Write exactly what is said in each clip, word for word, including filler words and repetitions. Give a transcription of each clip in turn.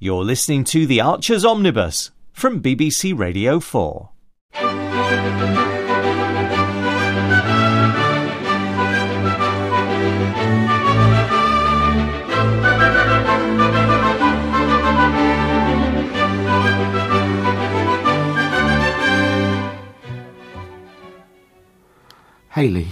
You're listening to The Archers Omnibus from B B C Radio four. Hayley.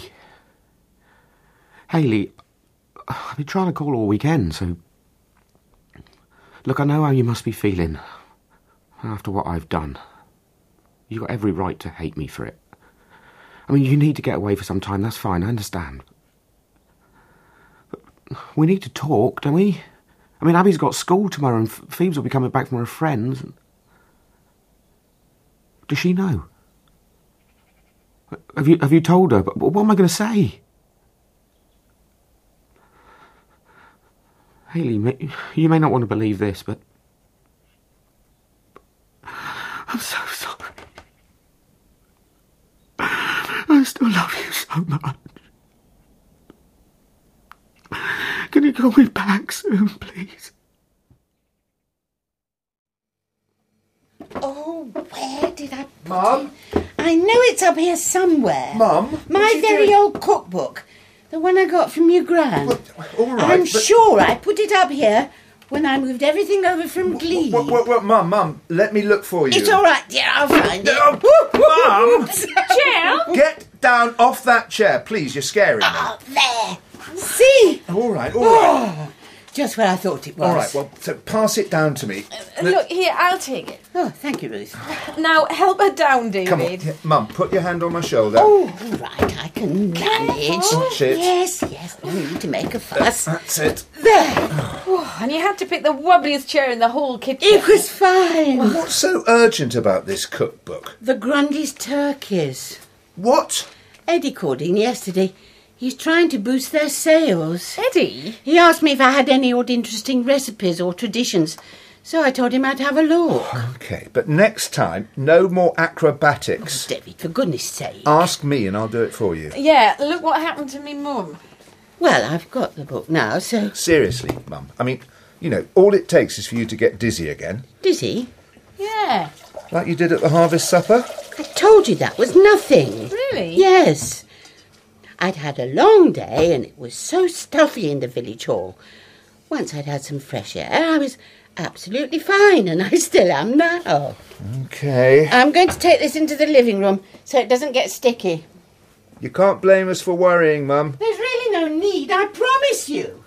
Hayley, I've been trying to call all weekend, so... Look, I know how you must be feeling after what I've done. You've got every right to hate me for it. I mean, you need to get away for some time, that's fine, I understand. But we need to talk, don't we? I mean, Abby's got school tomorrow and Phoebes will be coming back from her friends. Does she know? Have you have you told her? But what am I going to say? Hayley, you may not want to believe this, but I'm so sorry. I still love you so much. Can you call me back soon, please? Oh, where did I put Mum? it? I know it's up here somewhere. Mum? My very doing? old cookbook. The one I got from your gran. Well, all right, I'm but... sure I put it up here when I moved everything over from Glee. Well, well, well, Mum, Mum, let me look for you. It's all right, dear. I'll find it. Oh, Mum! Jill? Get down off that chair, please. You're scaring me. Oh, there. See? All right, all right. Oh, just where I thought it was. All right, well, so pass it down to me. Look, here, I'll take it. Oh, thank you, Ruth. Now, help her down, David. Come on, here, Mum, put your hand on my shoulder. Oh, all right, I can manage. Watch it. Yes, yes, no need to make a fuss. That's it. There. Oh, and you had to pick the wobbliest chair in the whole kitchen. It was fine. What's so urgent about this cookbook? The Grundy's turkeys. What? Eddie called in yesterday. He's trying to boost their sales. Eddie? He asked me if I had any odd interesting recipes or traditions, so I told him I'd have a look. OK, but next time, no more acrobatics. Oh, David, for goodness sake. Ask me and I'll do it for you. Yeah, look what happened to me mum. Well, I've got the book now, so... Seriously, Mum. I mean, you know, all it takes is for you to get dizzy again. Dizzy? Yeah. Like you did at the harvest supper? I told you that was nothing. Really? Yes. I'd had a long day and it was so stuffy in the village hall. Once I'd had some fresh air, I was absolutely fine, and I still am now. OK. I'm going to take this into the living room so it doesn't get sticky. You can't blame us for worrying, Mum. There's really no need, I promise you.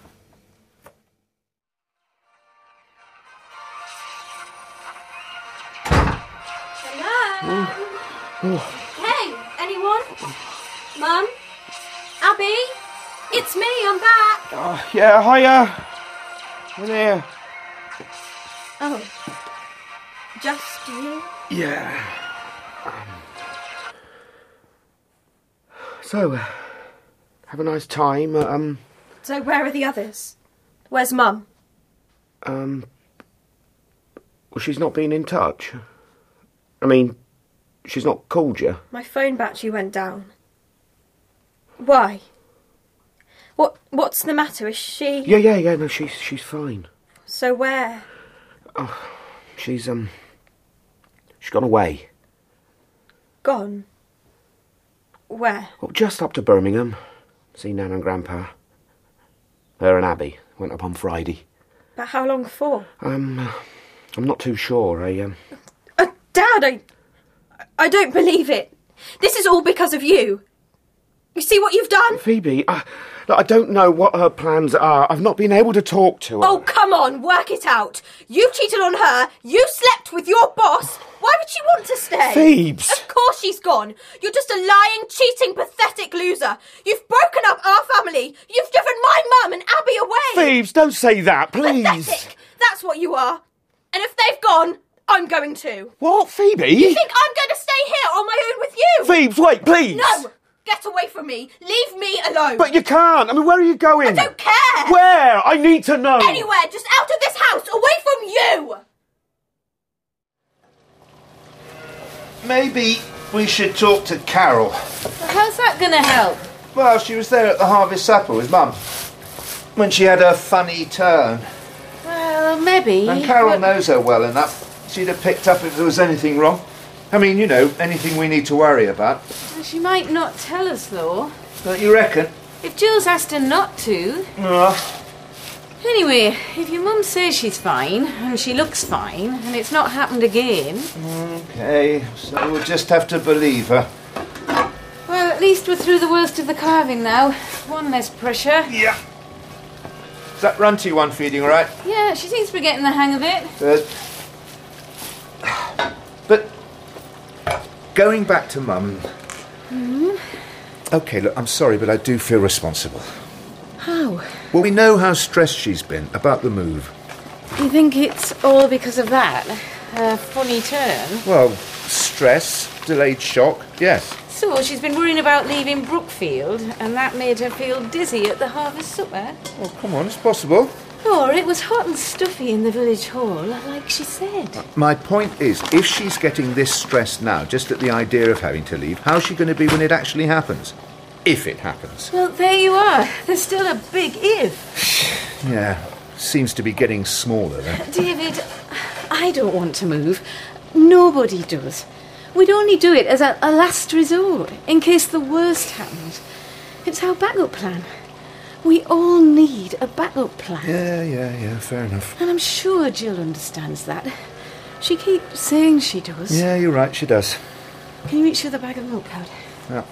Hello? Hey, anyone? Mum? Abby? It's me, I'm back. Oh, yeah, hiya. I'm here. Oh. Just you? Yeah. Um, so, uh, have a nice time. Uh, um, So where are the others? Where's Mum? um, well, she's not been in touch. I mean, she's not called you. My phone battery went down. Why? What? What's the matter? Is she... Yeah, yeah, yeah, no, she's she's fine. So where? Oh, she's, um, she's gone away. Gone? Where? Well, just up to Birmingham. See Nan and Grandpa. Her and Abby went up on Friday. But how long for? Um, I'm not too sure. I, um... Uh, Dad, I... I don't believe it. This is all because of you. You see what you've done? Phoebe, I, I don't know what her plans are. I've not been able to talk to her. Oh, come on, work it out. You cheated on her. You slept with your boss. Why would she want to stay? Phoebes! Of course she's gone. You're just a lying, cheating, pathetic loser. You've broken up our family. You've driven my mum and Abby away. Phoebes, don't say that, please. Pathetic. That's what you are. And if they've gone, I'm going to. What, Phoebe? You think I'm going to stay here on my own with you? Phoebes, wait, please. No! Get away from me. Leave me alone. But you can't. I mean, where are you going? I don't care. Where? I need to know. Anywhere, just out of this house, away from you. Maybe we should talk to Carol. How's that going to help? Well, she was there at the harvest supper with Mum when she had her funny turn. Well, Well, maybe. And Carol but- knows her well enough. She'd have picked up if there was anything wrong. I mean, you know, anything we need to worry about. She might not tell us, though. Don't you reckon? If Jules asked her not to. Oh. Anyway, if your mum says she's fine, and she looks fine, and it's not happened again... OK, so we'll just have to believe her. Well, at least we're through the worst of the carving now. One less pressure. Yeah. Is that Runty one feeding all right? Yeah, she seems to be getting the hang of it. Good. But going back to Mum... Hmm? OK, look, I'm sorry, but I do feel responsible. How? Well, we know how stressed she's been about the move. You think it's all because of that? A funny turn? Well, stress, delayed shock, yes. So she's been worrying about leaving Brookfield, and that made her feel dizzy at the harvest supper? Oh, come on, it's possible. Or it was hot and stuffy in the village hall, like she said. My point is, if she's getting this stressed now, just at the idea of having to leave, how's she going to be when it actually happens? If it happens. Well, there you are. There's still a big if. Yeah, seems to be getting smaller then. David, I don't want to move. Nobody does. We'd only do it as a, a last resort, in case the worst happened. It's our backup plan. We all need a backup plan. Yeah, yeah, yeah, fair enough. And I'm sure Jill understands that. She keeps saying she does. Yeah, you're right, she does. Can you reach for the bag of milk, Cloud? Yeah.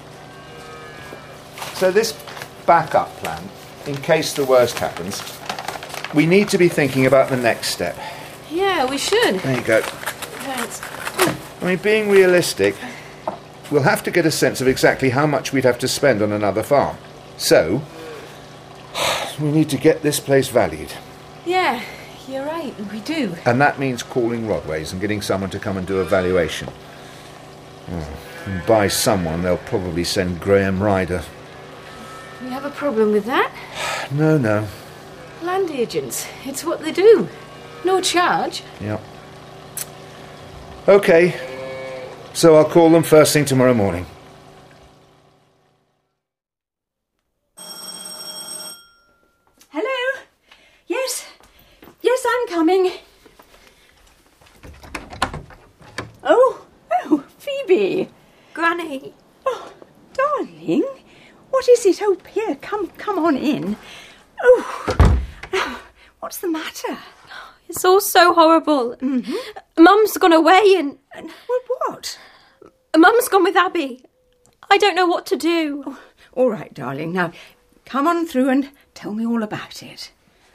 So this backup plan, in case the worst happens, we need to be thinking about the next step. Yeah, we should. There you go. Thanks. I mean, being realistic, we'll have to get a sense of exactly how much we'd have to spend on another farm. So, we need to get this place valued. Yeah, you're right, we do. And that means calling Rodways and getting someone to come and do a valuation. Oh, and by someone, they'll probably send Graham Ryder. We have a problem with that? No, no. Land agents. It's what they do. No charge. Yeah. OK. So I'll call them first thing tomorrow morning. Hello? Yes? Yes, I'm coming. Oh, oh, Phoebe. Granny. Oh, darling. What is it? Oh, here, come, come on in. Oh, oh, what's the matter? It's all so horrible. Mm-hmm. Mum's gone away and... Well, what? Mum's gone with Abby. I don't know what to do. Oh, all right, darling. Now, come on through and tell me all about it.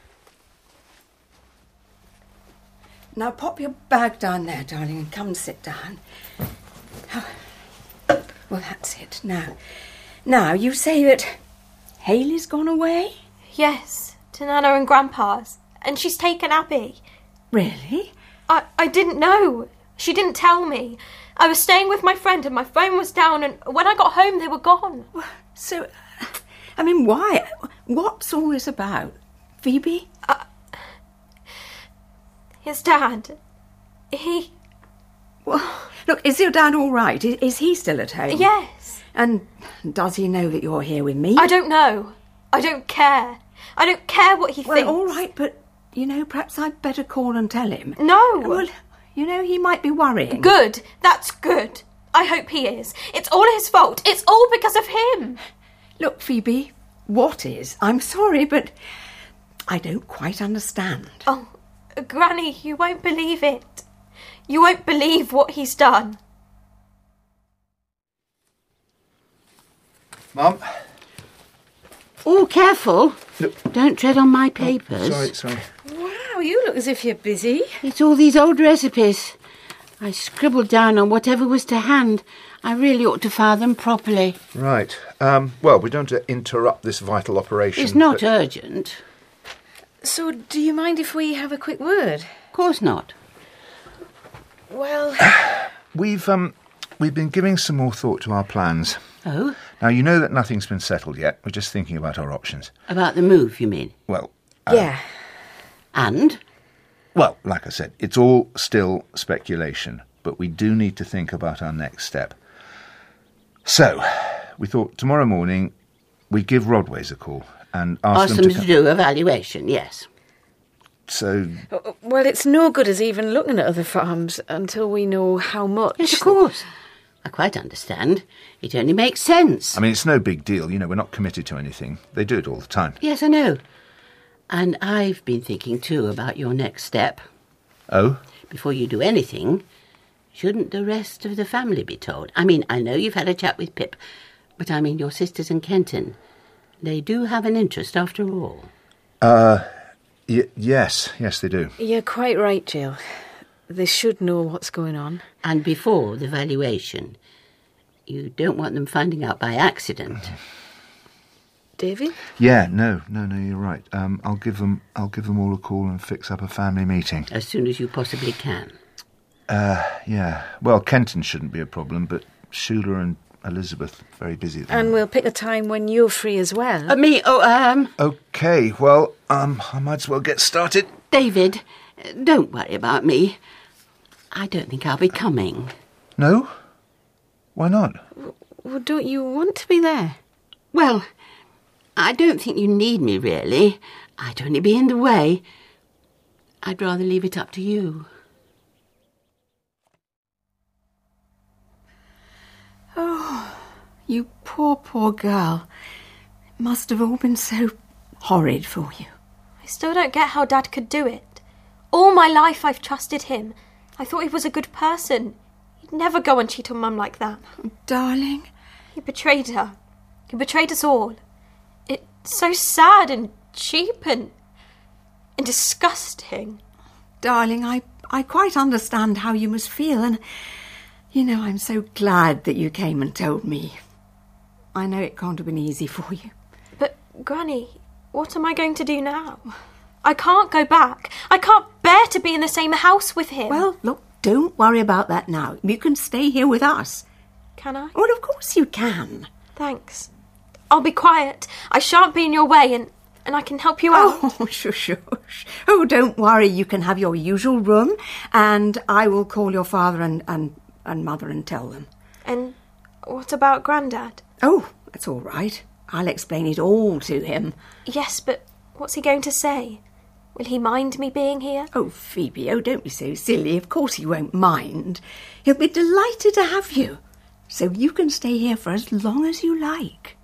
Now, pop your bag down there, darling, and come and sit down. Oh, well, that's it. Now, now, you say that Hayley's gone away? Yes, to Nana and Grandpa's. And she's taken Abby. Really? I, I didn't know. She didn't tell me. I was staying with my friend and my phone was down, and when I got home they were gone. So, I mean, why? What's all this about? Phoebe? Uh, his dad. He... Well, look, is your dad all right? Is, is he still at home? Yes. And does he know that you're here with me? I don't know. I don't care. I don't care what he well, thinks. Well, all right, but, you know, perhaps I'd better call and tell him. No. Well, you know, he might be worrying. Good. That's good. I hope he is. It's all his fault. It's all because of him. Look, Phoebe, what is? I'm sorry, but I don't quite understand. Oh, Granny, you won't believe it. You won't believe what he's done. Mum? Oh, careful. Look. Don't tread on my papers. Oh, sorry, sorry. Wow, you look as if you're busy. It's all these old recipes. I scribbled down on whatever was to hand. I really ought to file them properly. Right. Um, well, we don't want to interrupt this vital operation. It's not but... urgent. So, do you mind if we have a quick word? Of course not. Well... We've, um, we've been giving some more thought to our plans. Oh? Now, you know that nothing's been settled yet. We're just thinking about our options. About the move, you mean? Well... Uh, yeah. And? Well, like I said, it's all still speculation, but we do need to think about our next step. So, we thought tomorrow morning we'd give Rodways a call and ask, Ask them, them to... to do a valuation, yes. so... Well, it's no good us even looking at other farms until we know how much. Yes, of course. I quite understand. It only makes sense. I mean, it's no big deal. You know, we're not committed to anything. They do it all the time. Yes, I know. And I've been thinking, too, about your next step. Oh? Before you do anything, shouldn't the rest of the family be told? I mean, I know you've had a chat with Pip, but I mean your sisters in Kenton. They do have an interest after all. Uh, y- yes, yes they do. You're quite right, Jill. They should know what's going on. And before the valuation. You don't want them finding out by accident. David? Yeah, no, no, no, you're right. Um, I'll give them, I'll give them all a call and fix up a family meeting. As soon as you possibly can. Uh, yeah. Well, Kenton shouldn't be a problem, but Shula and Elizabeth very busy at the And moment. we'll pick a time when you're free as well. Uh, me, oh, um... Okay, well, um, I might as well get started. David, don't worry about me. I don't think I'll be coming. No? Why not? Well, don't you want to be there? Well, I don't think you need me, really. I'd only be in the way. I'd rather leave it up to you. Oh, you poor, poor girl. It must have all been so horrid for you. I still don't get how Dad could do it. All my life I've trusted him. I thought he was a good person. He'd never go and cheat on Mum like that. Darling. He betrayed her. He betrayed us all. It's so sad and cheap and, and disgusting. Darling, I, I quite understand how you must feel, and, you know, I'm so glad that you came and told me. I know it can't have been easy for you. But, Granny, what am I going to do now? I can't go back. I can't bear to be in the same house with him. Well, look, don't worry about that now. You can stay here with us. Can I? Well, of course you can. Thanks. I'll be quiet. I shan't be in your way, and, and I can help you out. Oh, shush, shush. Oh, don't worry. You can have your usual room, and I will call your father and, and, and mother and tell them. And what about Grandad? Oh, that's all right. I'll explain it all to him. Yes, but what's he going to say? Will he mind me being here? Oh, Phoebe, oh, don't be so silly. Of course he won't mind. He'll be delighted to have you. So you can stay here for as long as you like.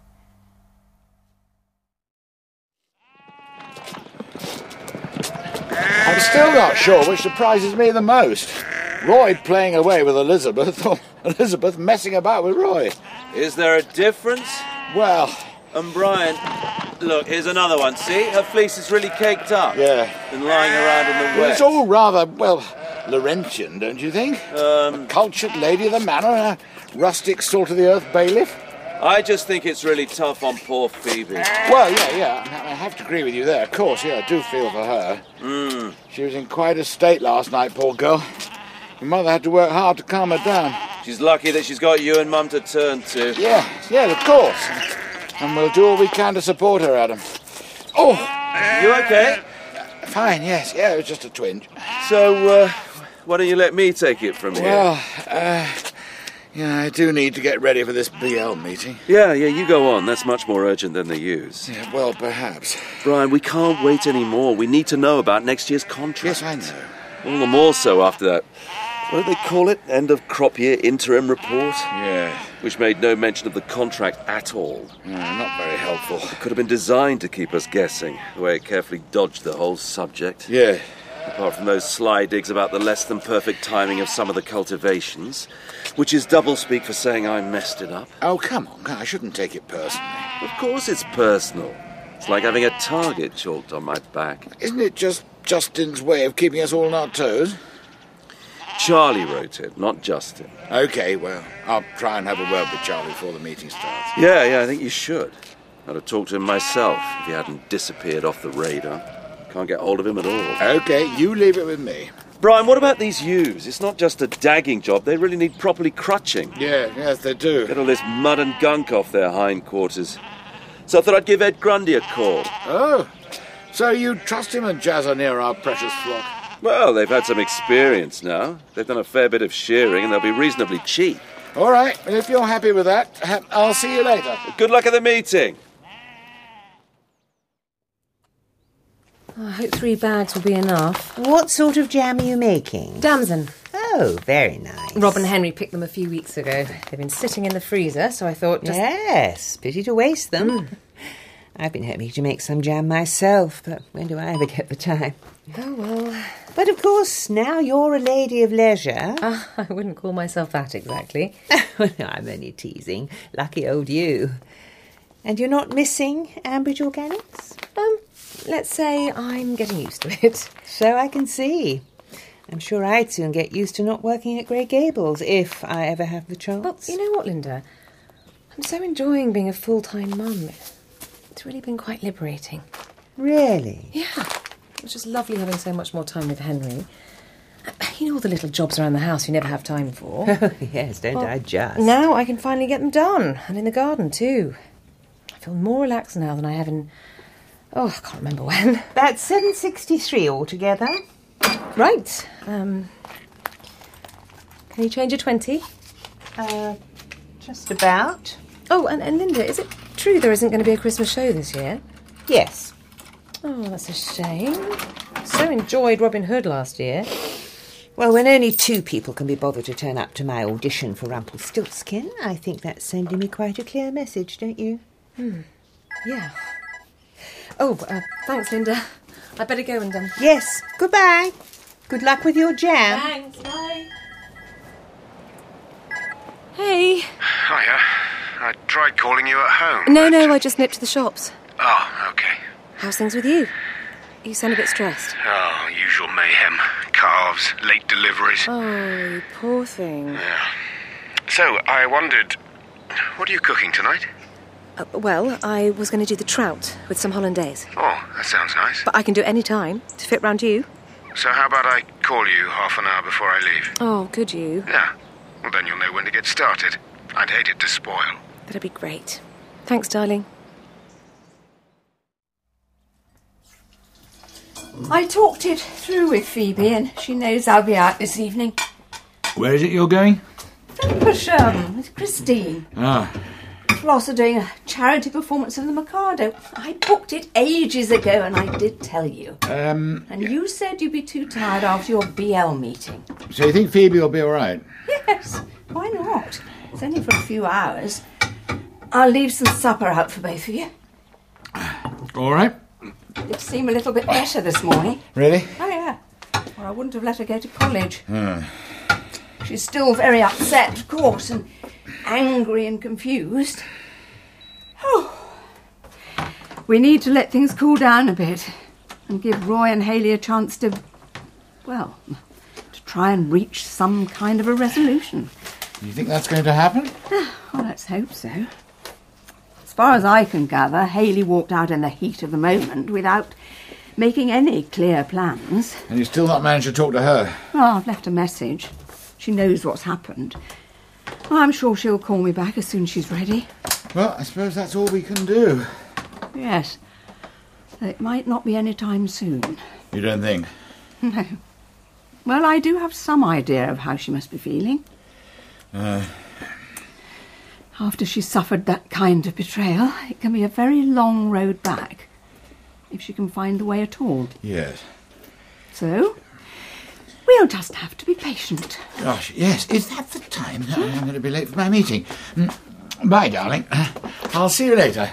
I'm still not sure which surprises me the most. Roy playing away with Elizabeth, or Elizabeth messing about with Roy. Is there a difference? Well... And Brian, look, here's another one, see? Her fleece is really caked up. Yeah. And lying around in the Well, wet. it's all rather, well, Laurentian, don't you think? Um, a cultured lady of the manor, a rustic salt-of-the-earth bailiff. I just think it's really tough on poor Phoebe. Well, yeah, yeah, I have to agree with you there. Of course, yeah, I do feel for her. Mm. She was in quite a state last night, poor girl. Your mother had to work hard to calm her down. She's lucky that she's got you and Mum to turn to. Yeah, yeah, of course. And we'll do all we can to support her, Adam. Oh! You okay? Fine, yes. Yeah, it was just a twinge. So, uh, why don't you let me take it from here? Well, uh, yeah, I do need to get ready for this B L meeting. Yeah, yeah, you go on. That's much more urgent than the use. Yeah, well, perhaps. Brian, we can't wait anymore. We need to know about next year's contract. Yes, I know. All the more so after that, what do they call it? End of crop year interim report? Yeah. Which made no mention of the contract at all. No, not very helpful. It could have been designed to keep us guessing, the way it carefully dodged the whole subject. Yeah. Apart from those sly digs about the less than perfect timing of some of the cultivations, which is doublespeak for saying I messed it up. Oh, come on, I shouldn't take it personally. Of course it's personal. It's like having a target chalked on my back. Isn't it just Justin's way of keeping us all on our toes? Charlie wrote it, not Justin. OK, well, I'll try and have a word with Charlie before the meeting starts. Yeah, yeah, I think you should. I'd have talked to him myself if he hadn't disappeared off the radar. Can't get hold of him at all. OK, you leave it with me. Brian, what about these ewes? It's not just a dagging job. They really need properly crutching. Yeah, yes, they do. Get all this mud and gunk off their hindquarters. So I thought I'd give Ed Grundy a call. Oh, so you trust him and Jazz are near our precious flock? Well, they've had some experience now. They've done a fair bit of shearing and they'll be reasonably cheap. All right, well, if you're happy with that, I'll see you later. Good luck at the meeting. Oh, I hope three bags will be enough. What sort of jam are you making? Damson. Oh, very nice. Rob and Henry picked them a few weeks ago. They've been sitting in the freezer, so I thought just... Yes, pity to waste them. Mm. I've been hoping to make some jam myself, but when do I ever get the time? Oh, well... But, of course, now you're a lady of leisure. Uh, I wouldn't call myself that exactly. No, I'm only teasing. Lucky old you. And you're not missing Ambridge Organics? Um, let's say I'm getting used to it. So I can see. I'm sure I'd soon get used to not working at Grey Gables, if I ever have the chance. Well, you know what, Linda? I'm so enjoying being a full-time mum. It's really been quite liberating. Really? Yeah. It was just lovely having so much more time with Henry. You know all the little jobs around the house you never have time for? Oh, yes, don't well, I just. Now I can finally get them done, and in the garden too. I feel more relaxed now than I have in... Oh, I can't remember when. That's seven sixty-three altogether. Right. Um, can you change a twenty? Uh, just about. Oh, and, and Linda, is it true there isn't going to be a Christmas show this year? Yes. Oh, that's a shame. So enjoyed Robin Hood last year. Well, when only two people can be bothered to turn up to my audition for Rumpelstiltskin, I think that's sending me quite a clear message, don't you? Hmm. Yeah. Oh, uh, thanks, Linda. I'd better go and... Um... Yes, goodbye. Good luck with your jam. Thanks, bye. Hey. Hiya. I tried calling you at home. No, but... no, I just nipped to the shops. Oh, OK. How's things with you? You sound a bit stressed. Oh, usual mayhem. Calves, late deliveries. Oh, you poor thing. Yeah. So, I wondered, what are you cooking tonight? Uh, well, I was going to do the trout with some hollandaise. Oh, that sounds nice. But I can do it any time to fit round you. So how about I call you half an hour before I leave? Oh, could you? Yeah. Well, then you'll know when to get started. I'd hate it to spoil. That'd be great. Thanks, darling. I talked it through with Phoebe, and she knows I'll be out this evening. Where is it you're going? Faversham with Christine. Ah. Floss are doing a charity performance of the Mikado. I booked it ages ago, and I did tell you. Um. And you said you'd be too tired after your B L meeting. So you think Phoebe will be all right? Yes. Why not? It's only for a few hours. I'll leave some supper out for both of you. All right. Did seem a little bit better this morning. Really? Oh, yeah. Or I wouldn't have let her go to college. Hmm. She's still very upset, of course, and angry and confused. Oh. We need to let things cool down a bit and give Roy and Hayley a chance to, well, to try and reach some kind of a resolution. You think that's going to happen? Well, let's hope so. As far as I can gather, Hayley walked out in the heat of the moment without making any clear plans. And you still not managed to talk to her? Well, I've left a message. She knows what's happened. Well, I'm sure she'll call me back as soon as she's ready. Well, I suppose that's all we can do. Yes. It might not be any time soon. You don't think? No. Well, I do have some idea of how she must be feeling. Uh... After she's suffered that kind of betrayal, it can be a very long road back, if she can find the way at all. Yes. So, we'll just have to be patient. Gosh, yes. Is that the time? I'm going to be late for my meeting. Bye, darling. I'll see you later.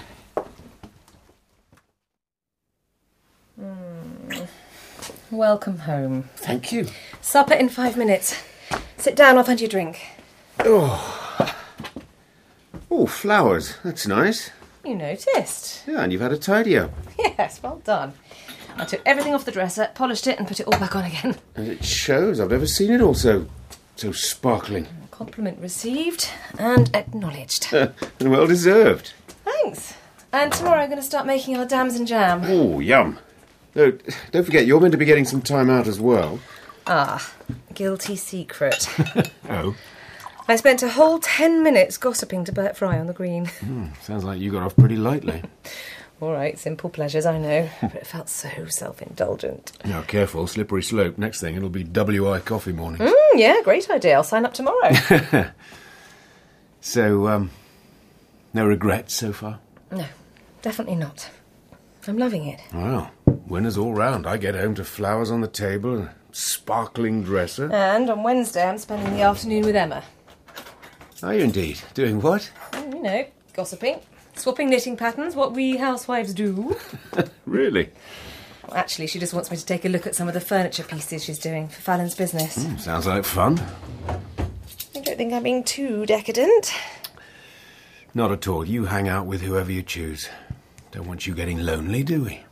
Mm. Welcome home. Thank you. Supper in five minutes. Sit down, I'll find you a drink. Oh. Oh, flowers. That's nice. You noticed. Yeah, and you've had a tidy up. Yes, well done. I took everything off the dresser, polished it and put it all back on again. And it shows. I've never seen it all so, so sparkling. Compliment received and acknowledged. And well deserved. Thanks. And tomorrow I'm going to start making our damson jam. Oh, yum. No, don't forget, you're meant to be getting some time out as well. Ah, guilty secret. Oh? I spent a whole ten minutes gossiping to Bert Fry on the green. Mm, sounds like you got off pretty lightly. All right, simple pleasures, I know, but it felt so self-indulgent. Now, careful, slippery slope. Next thing, it'll be W I coffee morning. Mm, yeah, great idea. I'll sign up tomorrow. So, um, no regrets so far? No, definitely not. I'm loving it. Well, Winners all round. I get home to flowers on the table and a sparkling dresser. And on Wednesday I'm spending the afternoon with Emma. Are you indeed? Doing what? Oh, you know, gossiping. Swapping knitting patterns, what we housewives do. Really? Well, actually, she just wants me to take a look at some of the furniture pieces she's doing for Fallon's business. Mm, sounds like fun. I don't think I'm being too decadent. Not at all. You hang out with whoever you choose. Don't want you getting lonely, do we?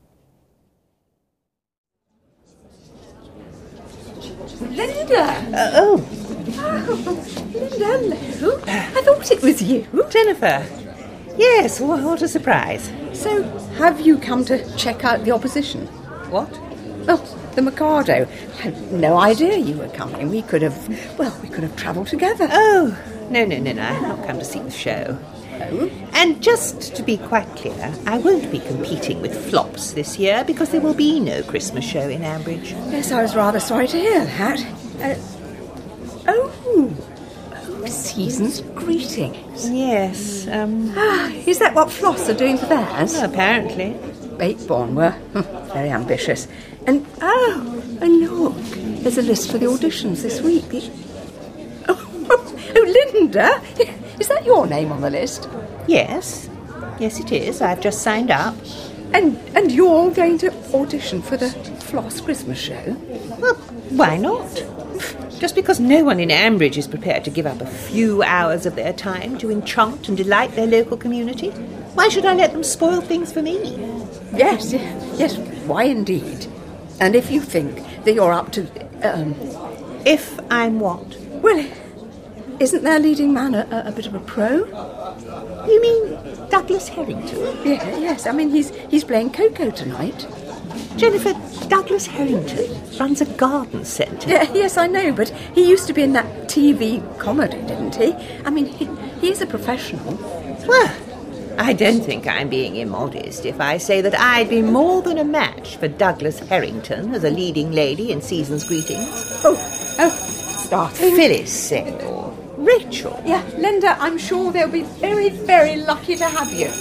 Linda! Uh, oh. Oh, Linda, hello. I thought it was you. Jennifer. Yes, what, what a surprise. So, have you come to check out the opposition? What? Oh, the Mikado. I had no idea you were coming. We could have, well, we could have travelled together. Oh, no, no, no, no. I've not come to see the show. Oh? And just to be quite clear, I won't be competing with flops this year because there will be no Christmas show in Ambridge. Yes, I was rather sorry to hear that. Uh, oh, oh, season's greetings. Yes, um... Ah, is that what Floss are doing for theirs? Well, apparently. Eightbourne were very ambitious. And, oh, and look, there's a list for the auditions this week. The... Oh, oh, Linda! Is that your name on the list? Yes. Yes, it is. I've just signed up. And and you're going to audition for the Floss Christmas show? Well, why not? Just because no one in Ambridge is prepared to give up a few hours of their time to enchant and delight their local community, why should I let them spoil things for me? Yes, yes, why indeed? And if you think that you're up to... Um, if I'm what? Well, isn't their leading man a, a, a bit of a pro? You mean Douglas Harrington? Yeah, yes, I mean, he's he's playing Coco tonight. Jennifer, Douglas Harrington runs a garden centre. Yeah, yes, I know, but he used to be in that T V comedy, didn't he? I mean, he, he is a professional. Well, I don't think I'm being immodest if I say that I'd be more than a match for Douglas Harrington as a leading lady in Season's Greetings. Oh, oh, starting. Phyllis said, or Rachel. Yeah, Linda, I'm sure they'll be very, very lucky to have you.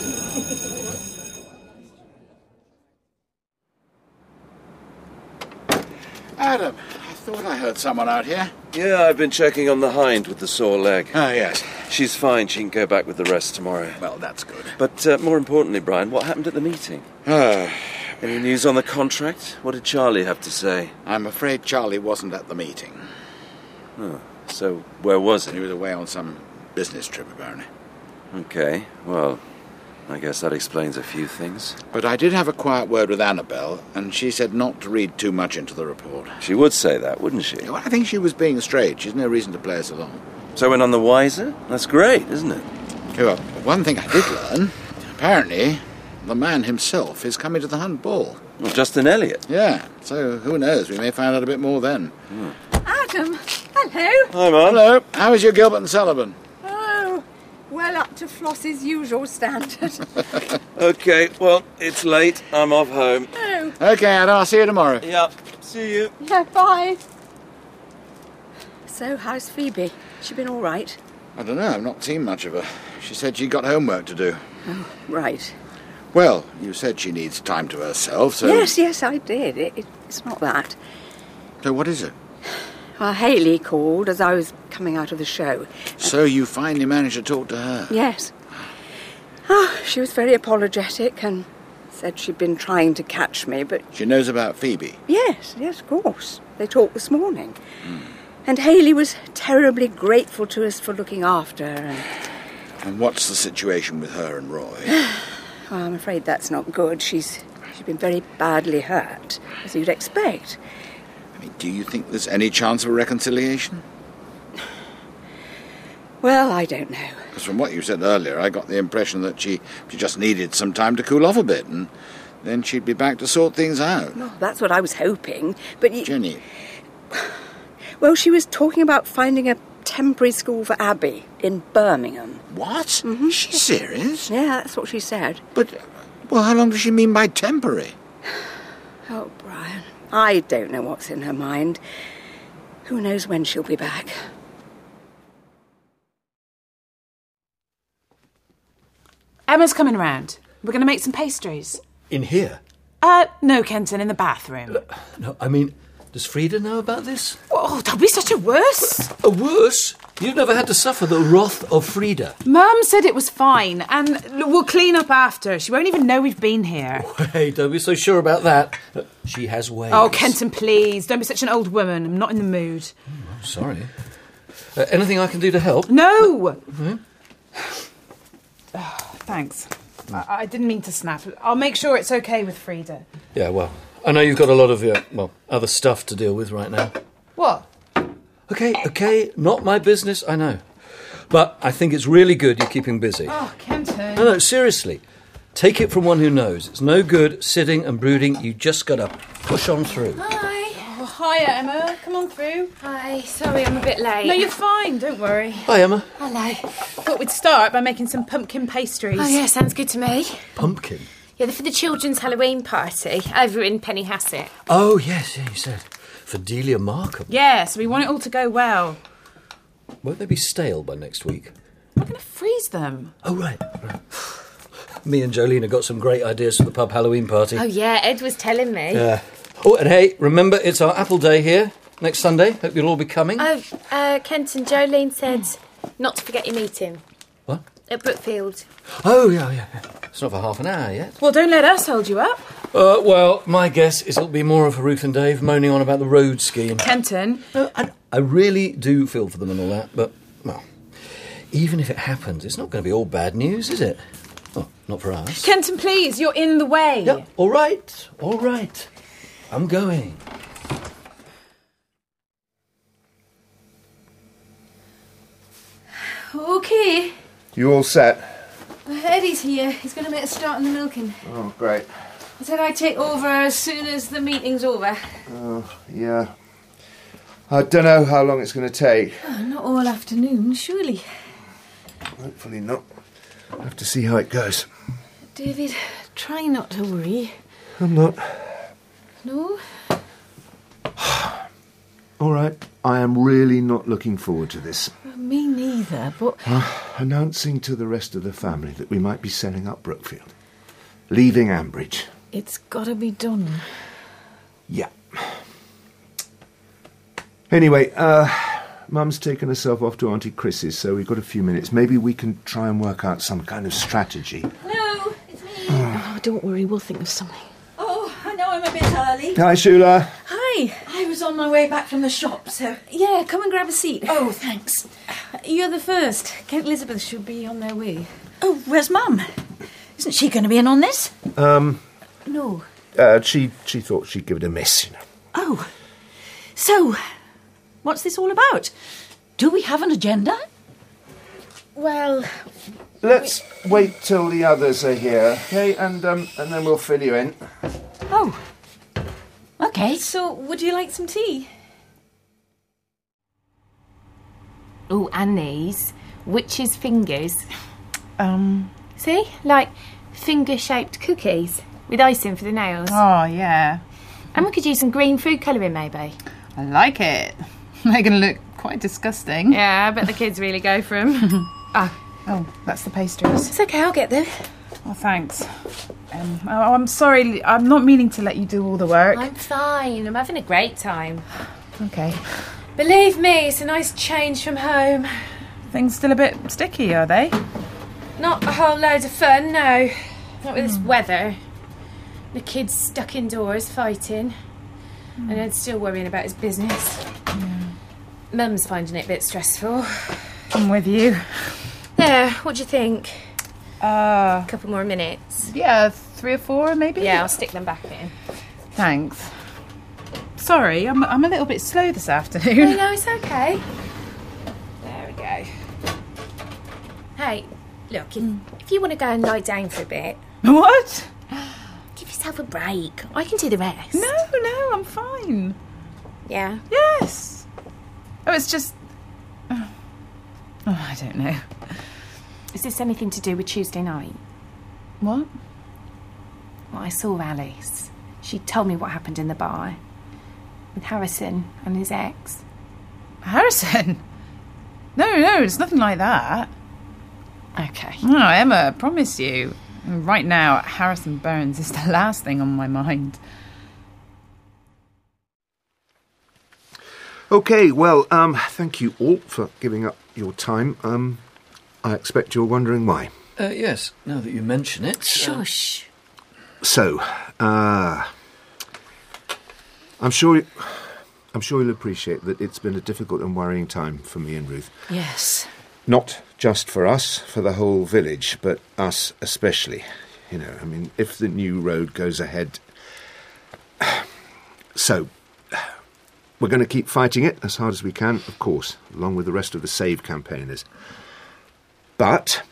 Adam, I thought I heard someone out here. Yeah, I've been checking on the hind with the sore leg. Oh, yes. She's fine. She can go back with the rest tomorrow. Well, that's good. But uh, more importantly, Brian, what happened at the meeting? Uh, Any news on the contract? What did Charlie have to say? I'm afraid Charlie wasn't at the meeting. Oh, so where was he? He was away on some business trip, apparently. Okay, well, I guess that explains a few things. But I did have a quiet word with Annabelle, and she said not to read too much into the report. She would say that, wouldn't she? Well, I think she was being straight. She's no reason to play us along. So we're none the wiser? That's great, isn't it? Well, one thing I did learn, apparently the man himself is coming to the Hunt Ball. Well, Justin Elliott? Yeah, so who knows, we may find out a bit more then. Hmm. Adam, hello. Hi, Mum. Hello, how is your Gilbert and Sullivan? Oh, well up to Floss's usual standard. Okay, well, it's late. I'm off home. Oh. Okay, Adam, I'll see you tomorrow. Yeah, see you. Yeah, bye. So, how's Phoebe? She been all right? I don't know, I've not seen much of her. She said she got homework to do. Oh, right. Well, you said she needs time to herself, so... Yes, yes, I did. It, it, it's not that. So what is it? Well, Hayley called as I was coming out of the show. So you finally managed to talk to her? Yes. Oh, she was very apologetic and said she'd been trying to catch me, but... She knows about Phoebe? Yes, yes, of course. They talked this morning. Mm. And Hayley was terribly grateful to us for looking after her. And, and what's the situation with her and Roy? Well, I'm afraid that's not good. She's she's been very badly hurt, as you'd expect. I mean, do you think there's any chance of a reconciliation? Well, I don't know. Because from what you said earlier, I got the impression that she, she just needed some time to cool off a bit, and then she'd be back to sort things out. Well, that's what I was hoping, but... You... Jenny... Well, she was talking about finding a temporary school for Abby in Birmingham. What? Mm-hmm. Is she serious? Yeah, that's what she said. But, well, how long does she mean by temporary? Oh, Brian, I don't know what's in her mind. Who knows when she'll be back. Emma's coming round. We're going to make some pastries. In here? Uh, no, Kenton, in the bathroom. No, I mean, does Frida know about this? Oh, don't be such a wuss. A worse? You've never had to suffer the wrath of Frida. Mum said it was fine, and we'll clean up after. She won't even know we've been here. Hey, don't be so sure about that. She has ways. Oh, Kenton, please. Don't be such an old woman. I'm not in the mood. Oh, I'm sorry. Uh, anything I can do to help? No! Mm-hmm. Oh, thanks. I-, I didn't mean to snap. I'll make sure it's okay with Frida. Yeah, well, I know you've got a lot of, uh, well, other stuff to deal with right now. What? Okay, okay, not my business, I know. But I think it's really good you're keeping busy. Oh, Kenton. No, no, seriously. Take it from one who knows. It's no good sitting and brooding. You just got to push on through. Hi. Oh, hiya, Emma. Come on through. Hi. Sorry, I'm a bit late. No, you're fine. Don't worry. Hi, Emma. Hello. Thought we'd start by making some pumpkin pastries. Oh, yeah, sounds good to me. Pumpkin? Yeah, they're for the children's Halloween party over in Penny Hassett. Oh, yes, yeah, you said. For Delia Markham. Yeah, so we want it all to go well. Won't they be stale by next week? We're going to freeze them. Oh, right. right. Me and Jolene have got some great ideas for the pub Halloween party. Oh, yeah, Ed was telling me. Yeah. Oh, and hey, remember, it's our Apple Day here next Sunday. Hope you'll all be coming. Oh, uh, Kenton, Jolene said not to forget your meeting. What? At Brookfield. Oh, yeah, yeah. It's not for half an hour yet. Well, don't let us hold you up. Uh, well, my guess is it'll be more of Ruth and Dave moaning on about the road scheme. Kenton. Uh, I, I really do feel for them and all that, but, well, even if it happens, it's not going to be all bad news, is it? Oh, not for us. Kenton, please, you're in the way. Yeah, all right, all right. I'm going. OK. You all set? Eddie's here. He's going to make a start on the milking. Oh, great. I said I'd take over as soon as the meeting's over. Oh, yeah. I don't know how long it's going to take. Oh, not all afternoon, surely. Hopefully not. I'll have to see how it goes. David, try not to worry. I'm not. No? All right. I am really not looking forward to this. Well, me neither, but... Uh, announcing to the rest of the family that we might be selling up Brookfield. Leaving Ambridge. It's got to be done. Yeah. Anyway, uh, Mum's taken herself off to Auntie Chris's, so we've got a few minutes. Maybe we can try and work out some kind of strategy. No, it's me. Oh, don't worry, we'll think of something. Oh, I know I'm a bit early. Hi, Shula. Hi. I was on my way back from the shop, so... Yeah, come and grab a seat. Oh, thanks. You're the first. Kate Elizabeth should be on their way. Oh, where's Mum? Isn't she going to be in on this? Um... No. Uh, she, she thought she'd give it a miss, you know. Oh. So, what's this all about? Do we have an agenda? Well... Let's we... wait till the others are here, okay? And, um, and then we'll fill you in. Oh. OK. So, would you like some tea? Oh, and these. Witch's fingers. Um... See? Like finger-shaped cookies with icing for the nails. Oh, yeah. And we could use some green food colouring, maybe. I like it. They're going to look quite disgusting. Yeah, I bet the kids really go for them. Ah. Oh, that's the pastries. It's OK, I'll get them. Oh, thanks. Um, oh, I'm sorry. I'm not meaning to let you do all the work. I'm fine. I'm having a great time. OK. Believe me, it's a nice change from home. Things still a bit sticky, are they? Not a whole load of fun, no. Not with mm. this weather. The kids stuck indoors fighting. Mm. And Ed's still worrying about his business. Yeah. Mum's finding it a bit stressful. I'm with you. Yeah, what do you think? Uh, a couple more minutes. Yeah, three or four maybe? Yeah, I'll stick them back in. Thanks. Sorry, I'm, I'm a little bit slow this afternoon. No, no, it's okay. There we go. Hey, look, if, if you want to go and lie down for a bit... What? Give yourself a break. I can do the rest. No, no, I'm fine. Yeah? Yes. Oh, it's just... Oh, I don't know. Is this anything to do with Tuesday night? What? Well, I saw Alice. She told me what happened in the bar. With Harrison and his ex. Harrison? No, no, it's nothing like that. Okay. No, Emma, I promise you. Right now, Harrison Burns is the last thing on my mind. OK, well, um, thank you all for giving up your time. Um, I expect you're wondering why. Uh, yes, now that you mention it. Shush. So, uh, I'm sure, I'm sure you'll appreciate that it's been a difficult and worrying time for me and Ruth. Yes. Not just for us, for the whole village, but us especially. You know, I mean, if the new road goes ahead... So, we're going to keep fighting it as hard as we can, of course, along with the rest of the Save campaigners. But,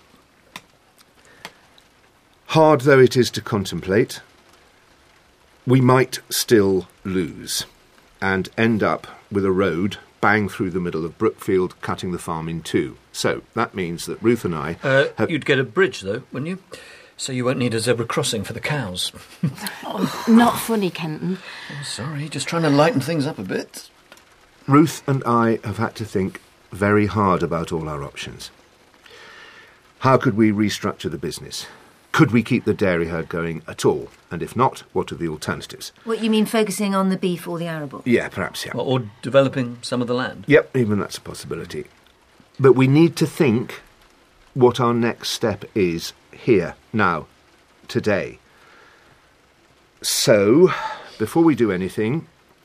hard though it is to contemplate, we might still lose and end up with a road bang through the middle of Brookfield, cutting the farm in two. So that means that Ruth and I... Uh, have... You'd get a bridge, though, wouldn't you? So you won't need a zebra crossing for the cows. Oh, not funny, Kenton. Oh, sorry, just trying to lighten things up a bit. Ruth and I have had to think very hard about all our options. How could we restructure the business? Could we keep the dairy herd going at all? And if not, what are the alternatives? What, you mean focusing on the beef or the arable? Yeah, perhaps, yeah. Or, or developing some of the land? Yep, even that's a possibility. But we need to think what our next step is here, now, today. So, before we do anything,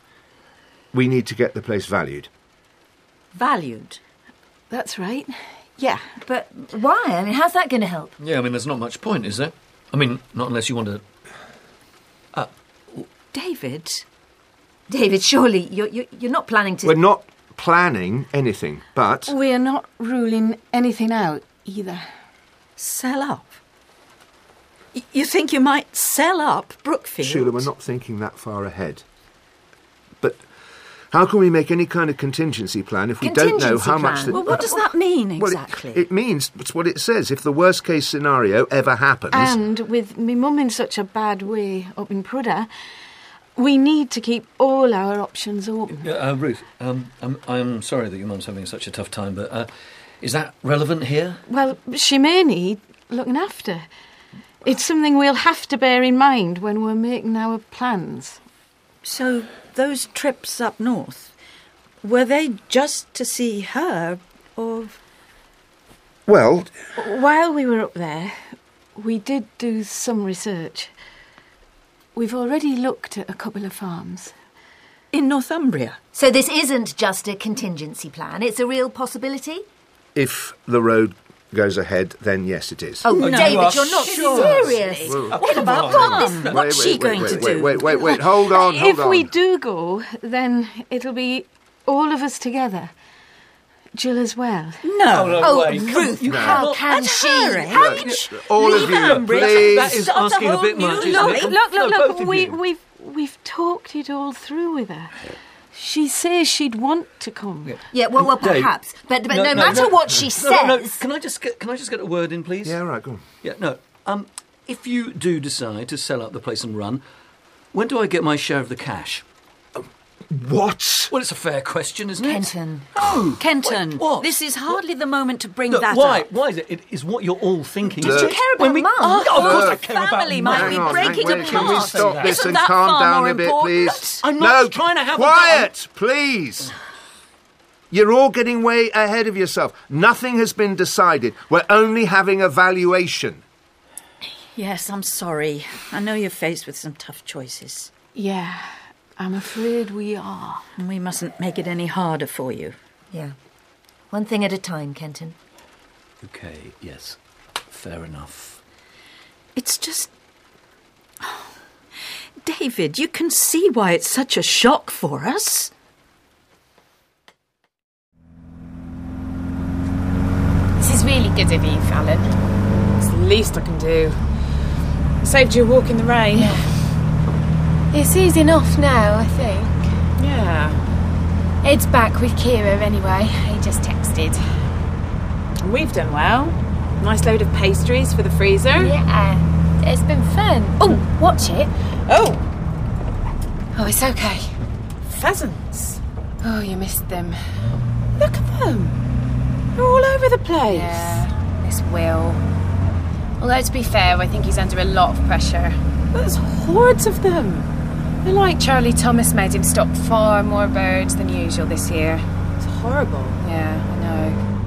we need to get the place valued. Valued? That's right. Yeah. But why? I mean, how's that going to help? Yeah, I mean, there's not much point, is there? I mean, not unless you want to... Uh, David? David, surely you're, you're, you're not planning to... We're not planning anything, but... We're not ruling anything out, either. Sell up? Y- you think you might sell up Brookfield? Sheila, we're not thinking that far ahead. But how can we make any kind of contingency plan if we don't know how plan. much... The, well, what does that mean, well, exactly? It, it means, it's what it says, if the worst-case scenario ever happens... And with me mum in such a bad way up in Prudder, we need to keep all our options open. Uh, uh, Ruth, um, I'm, I'm sorry that your mum's having such a tough time, but uh, is that relevant here? Well, she may need looking after. It's something we'll have to bear in mind when we're making our plans. So, those trips up north, were they just to see her, or...? Well... While we were up there, we did do some research. We've already looked at a couple of farms. In Northumbria? So this isn't just a contingency plan, it's a real possibility? If the road goes ahead, then yes, it is. Oh, no, David, you are you're not serious. Well, what about Mum? Wait, What's wait, she wait, going wait, to wait, do? Wait, wait, wait, hold on, hold if on. we do go, then it'll be all of us together. Jill as well. No. Oh, Oh, oh Ruth, you how can't. can she? Hurry. How can Look, all of you, Ambridge. please. That is Start a asking a whole bit new much, isn't Look, it? look, look, No, both look. of We, you. we've we've talked it all through with her. She says she'd want to come. Yeah. Yeah, well, well, Dave. perhaps. But, but no, No, no, matter no. what she says... No, no, no. Can I just get, can I just get a word in, please? Yeah, right, go on. Yeah, no. Um, if you do decide to sell up the place and run, when do I get my share of the cash? What? Well, it's a fair question, isn't it? Kenton. Oh, Kenton, wait, what? this is hardly the moment to bring Look, that why? up. Why is it? It is what you're all thinking. Did you care about When we- Mum? Oh, of course I Our care about family Mum. might Hang be on, breaking hang, wait, apart. Can we stop this Isn't and that calm far down more a bit, important? please? I'm no, not trying to have a go. quiet, please. You're all getting way ahead of yourself. Nothing has been decided. We're only having a valuation. Yes, I'm sorry. I know you're faced with some tough choices. Yeah, I'm afraid we are. And we mustn't make it any harder for you. Yeah. One thing at a time, Kenton. Okay, yes. Fair enough. It's just... Oh, David, you can see why it's such a shock for us. This is really good of you, Fallon. It's the least I can do. Saved you a walk in the rain. Yeah. It's easy enough now, I think. Yeah. Ed's back with Kira anyway. He just texted. We've done well. Nice load of pastries for the freezer. Yeah. It's been fun. Oh, watch it. Oh! Oh, it's okay. Pheasants. Oh, you missed them. Look at them. They're all over the place. Yeah, this Will. Although, to be fair, I think he's under a lot of pressure. There's hordes of them. They're like Charlie Thomas made him stop far more birds than usual this year. It's horrible. Yeah, I know.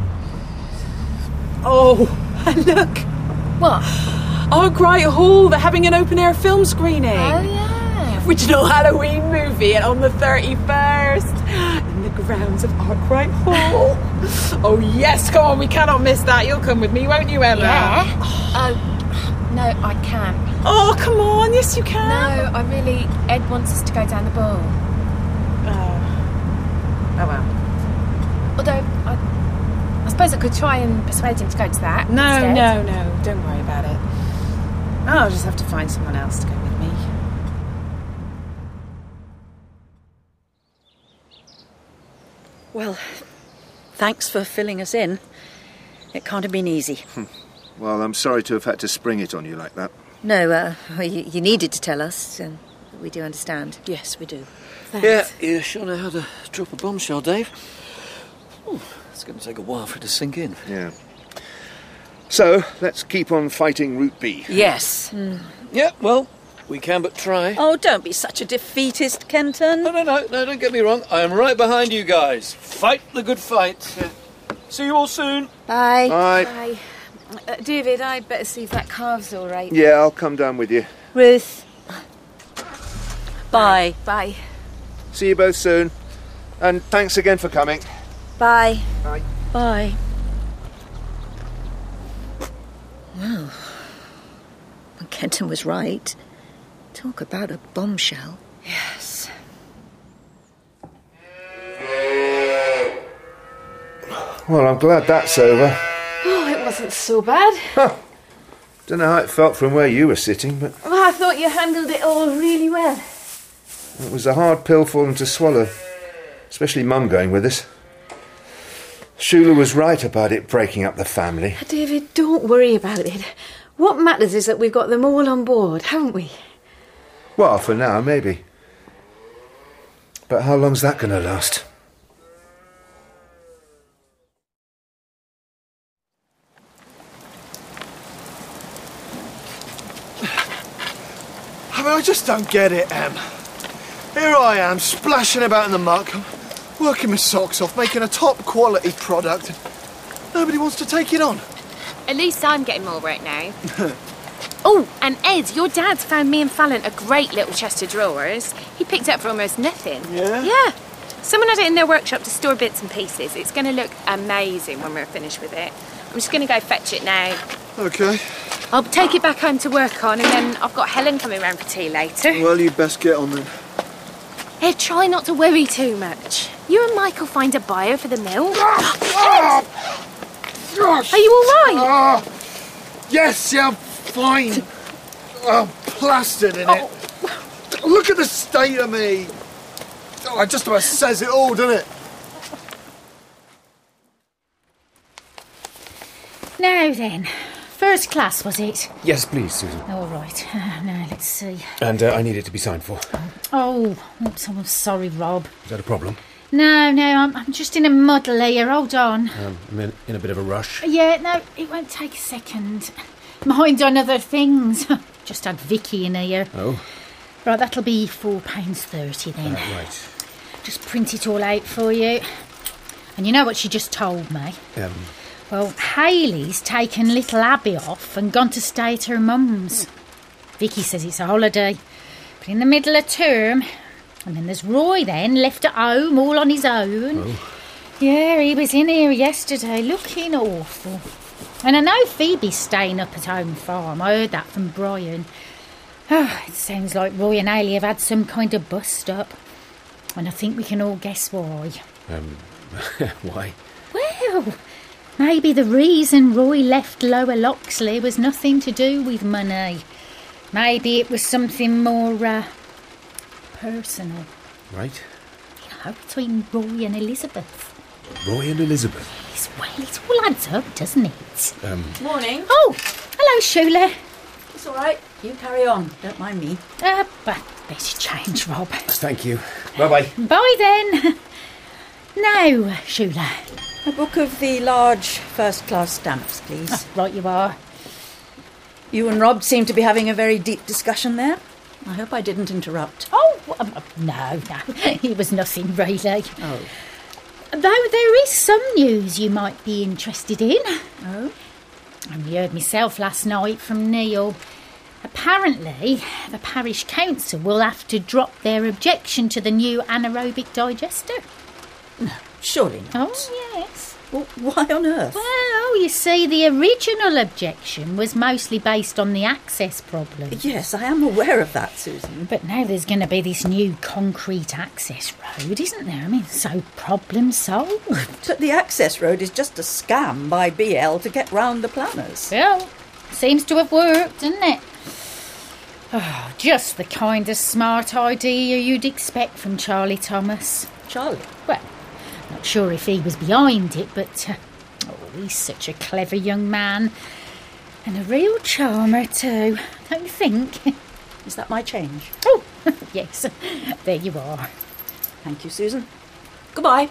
Oh, and look. What? Arkwright Hall, they're having an open-air film screening. Oh, yeah. Original Halloween movie, and on the thirty-first, in the grounds of Arkwright Hall. Oh, yes, come on, we cannot miss that. You'll come with me, won't you, Emma? Yeah. Oh, no, I can't. Oh, come on, yes, you can. No, I really... Ed wants us to go down the ball. Oh. Oh, well. Although, I, I suppose I could try and persuade him to go to that No, instead. no, no, don't worry about it. I'll just have to find someone else to go with me. Well, thanks for filling us in. It can't have been easy. Well, I'm sorry to have had to spring it on you like that. No, uh, well, you, you needed to tell us, and we do understand. Yes, we do. Thanks. Yeah, you sure know how to drop a bombshell, Dave. Ooh, it's going to take a while for it to sink in. Yeah. So, let's keep on fighting Route B. Yes. Mm. Yeah, well, we can but try. Oh, don't be such a defeatist, Kenton. No, no, no, no, don't get me wrong. I am right behind you guys. Fight the good fight. Yeah. See you all soon. Bye. Bye. Bye. Uh, David, I'd better see if that calf's all right. Yeah, I'll come down with you. Ruth. Bye. Bye. See you both soon. And thanks again for coming. Bye. Bye. Bye. Well, Kenton was right. Talk about a bombshell. Yes. Well, I'm glad that's over. Oh, it wasn't so bad. Huh. Don't know how it felt from where you were sitting, but Well, I thought you handled it all really well. it was a hard pill for them to swallow. Especially Mum going with us. Shula was right about it breaking up the family. David, don't worry about it. What matters is that we've got them all on board, haven't we? Well, for now, maybe. But how long's that going to last? I mean, I just don't get it, Em. Here I am, splashing about in the muck, working my socks off, making a top-quality product. Nobody wants to take it on. At least I'm getting more right now. Oh, and Ed, your dad's found me and Fallon a great little chest of drawers. He picked up for almost nothing. Yeah? Yeah. Someone had it in their workshop to store bits and pieces. It's going to look amazing when we're finished with it. I'm just going to go fetch it now. OK. I'll take it back home to work on, and then I've got Helen coming round for tea later. Well, you'd best get on then. Ed, try not to worry too much. You and Michael find a buyer for the mill. Ah! Gosh. Are you all right? Ah! Yes, yeah, I'm fine. I'm plastered in it. Look at the state of me. Oh, it just about says it all, doesn't it? Now then, first class, was it? Yes, please, Susan. All right. Uh, now, let's see. And uh, I need it to be signed for. Oh, oops, I'm sorry, Rob. Is that a problem? No, no, I'm, I'm just in a muddle here. Hold on. Um, I'm in, in a bit of a rush. Yeah, no, it won't take a second. Mind on other things. Just had Vicky in here. Oh? Right, that'll be four pounds thirty then. Uh, right. Just print it all out for you. And you know what she just told me? Um... Well, Hayley's taken little Abby off and gone to stay at her mum's. Vicky says it's a holiday, but in the middle of term. And then there's Roy then, left at home, all on his own. Oh. Yeah, he was in here yesterday, looking awful. And I know Phoebe's staying up at home farm. I heard that from Brian. Oh, it sounds like Roy and Hayley have had some kind of bust-up. And I think we can all guess why. Um, why? Well... Maybe the reason Roy left Lower Loxley was nothing to do with money. Maybe it was something more, uh, personal. Right. You know, between Roy and Elizabeth. Roy and Elizabeth. Yes, well, it all adds up, doesn't it? Um... Morning. Oh, hello, Shula. It's all right. You carry on. Don't mind me. Uh, but better change, Rob. Thank you. Bye-bye. Bye, then. Now, Shula. A book of the large first-class stamps, please. Oh, right you are. You and Rob seem to be having a very deep discussion there. I hope I didn't interrupt. Oh, um, no, no. It was nothing really. Oh. Though there is some news you might be interested in. Oh? I only heard myself last night from Neil. Apparently, the parish council will have to drop their objection to the new anaerobic digester. No, surely not. Oh, yes. Well, why on earth? Well, you see, the original objection was mostly based on the access problem. Yes, I am aware of that, Susan. But now there's going to be this new concrete access road, isn't there? I mean, so problem solved. But the access road is just a scam by B L to get round the planners. Well, seems to have worked, doesn't it? Oh, just the kind of smart idea you'd expect from Charlie Thomas. Charlie? Well, not sure if he was behind it, but uh, oh, he's such a clever young man. And a real charmer too, don't you think? Is that my change? Oh, yes. There you are. Thank you, Susan. Goodbye.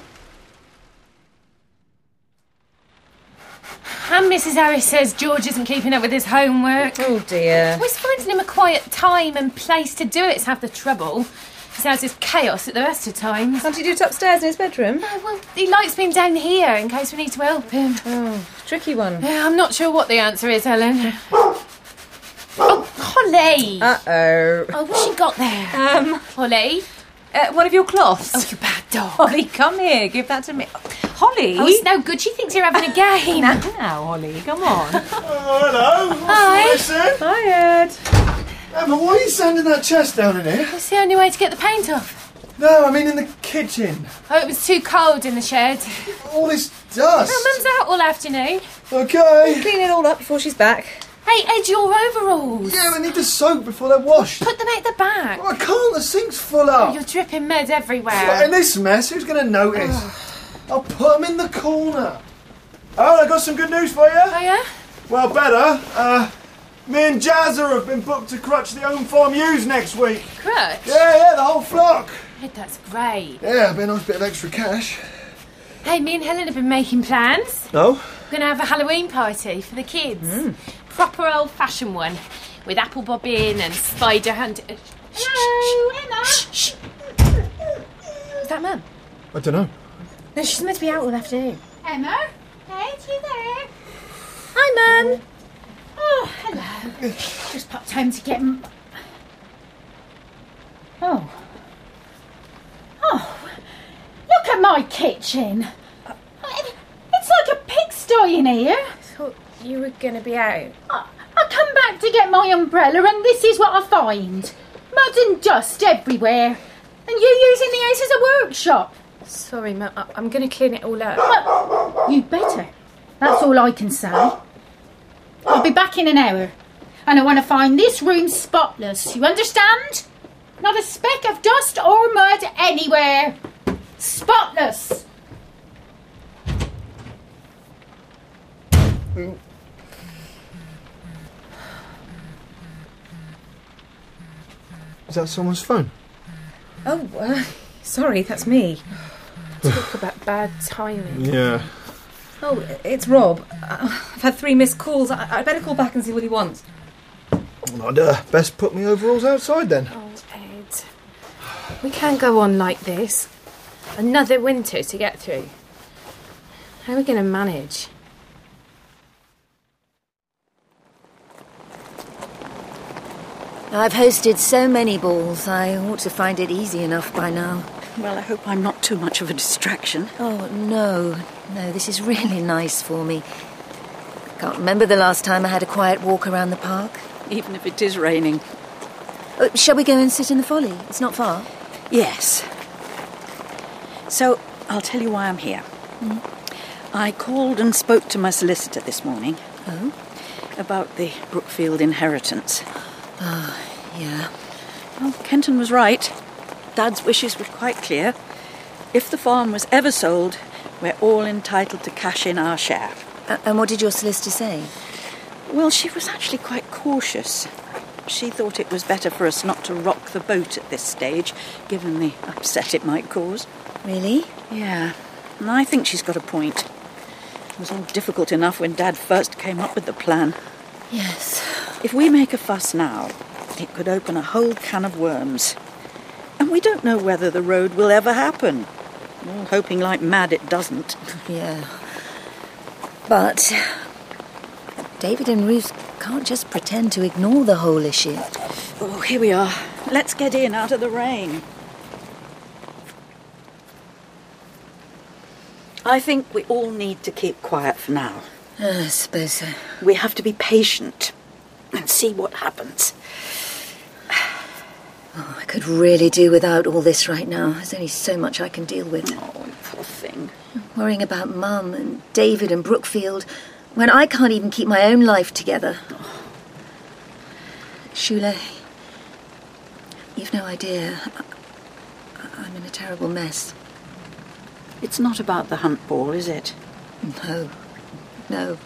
And Missus Harris says George isn't keeping up with his homework. Oh, dear. Always finding him a quiet time and place to do it's half the trouble. He sounds as chaos at the best of times. Can't he do it upstairs in his bedroom? No, well, he likes being down here in case we need to help him. Oh, tricky one. Yeah, I'm not sure what the answer is, Helen. Oh, Holly! Uh-oh. Oh, what's she got there? Um, Holly? Uh, one of your cloths. Oh, you bad dog. Holly, come here. Give that to me. Holly! Oh, it's no good. She thinks you're having a game. Now, now, Holly, come on. Oh, hello. Hi. Listen. Hi, Ed. Emma, why are you sanding that chest down in here? It's the only way to get the paint off. No, I mean in the kitchen. Oh, it was too cold in the shed. All this dust. Oh, Mum's out all afternoon. Okay. Clean it all up before she's back. Hey, Ed, your overalls. Yeah, they need to soak before they're washed. Put them at the back. Oh, I can't, the sink's full up. Oh, you're dripping mud everywhere. What, in this mess, who's going to notice? I'll put them in the corner. Oh, I got some good news for you. Oh, yeah? Well, better. Uh, me and Jazza have been booked to crutch the Home Farm ewes next week. Crutch? Yeah, yeah, the whole flock. Ed, that's great. Yeah, it'll be a nice bit of extra cash. Hey, me and Helen have been making plans. Oh? We're going to have a Halloween party for the kids. Mm. Proper old-fashioned one. With apple bobbing and spider hunt. Uh, Hello, Emma. Shh, shh. Is that Mum? I don't know. No, she's meant to be out all afternoon. Emma? Ed, you there? Hi, Mum. Oh, hello. Just popped home to get... M- oh. Oh. Look at my kitchen. It's like a pigsty in here. I thought you were going to be out. I, I come back to get my umbrella and this is what I find. Mud and dust everywhere. And you using the house as a workshop. Sorry, Mum. I- I'm going to clean it all up. Well, you'd better. That's all I can say. I'll be back in an hour. And I want to find this room spotless. You understand? Not a speck of dust or mud anywhere. Spotless. Is that someone's phone? Oh, uh, sorry, that's me. Talk about bad timing. Yeah. Oh, it's Rob. Uh, I've had three missed calls. I- I'd better call back and see what he wants. Well, I'd uh, best put my overalls outside then. Oh, Ed. We can't go on like this. Another winter to get through. How are we going to manage? I've hosted so many balls, I ought to find it easy enough by now. Well, I hope I'm not too much of a distraction. Oh, no. No, this is really nice for me. Can't remember the last time I had a quiet walk around the park. Even if it is raining. Oh, shall we go and sit in the folly? It's not far. Yes. So, I'll tell you why I'm here. Mm. I called and spoke to my solicitor this morning. Oh? About the Brookfield inheritance. Oh, yeah. Well, Kenton was right. Dad's wishes were quite clear. If the farm was ever sold, we're all entitled to cash in our share. Uh, and what did your solicitor say? Well, she was actually quite cautious. She thought it was better for us not to rock the boat at this stage, given the upset it might cause. Really? Yeah, and I think she's got a point. It was all difficult enough when Dad first came up with the plan. Yes. If we make a fuss now, it could open a whole can of worms. And we don't know whether the road will ever happen. We're hoping like mad it doesn't. Yeah. But David and Ruth can't just pretend to ignore the whole issue. Oh, here we are. Let's get in out of the rain. I think we all need to keep quiet for now. Uh, I suppose so. We have to be patient and see what happens. Oh, I could really do without all this right now. There's only so much I can deal with. Oh, poor thing. Worrying about Mum and David and Brookfield when I can't even keep my own life together. Oh. Shula, you've no idea. I'm in a terrible mess. It's not about the hunt ball, is it? No. No.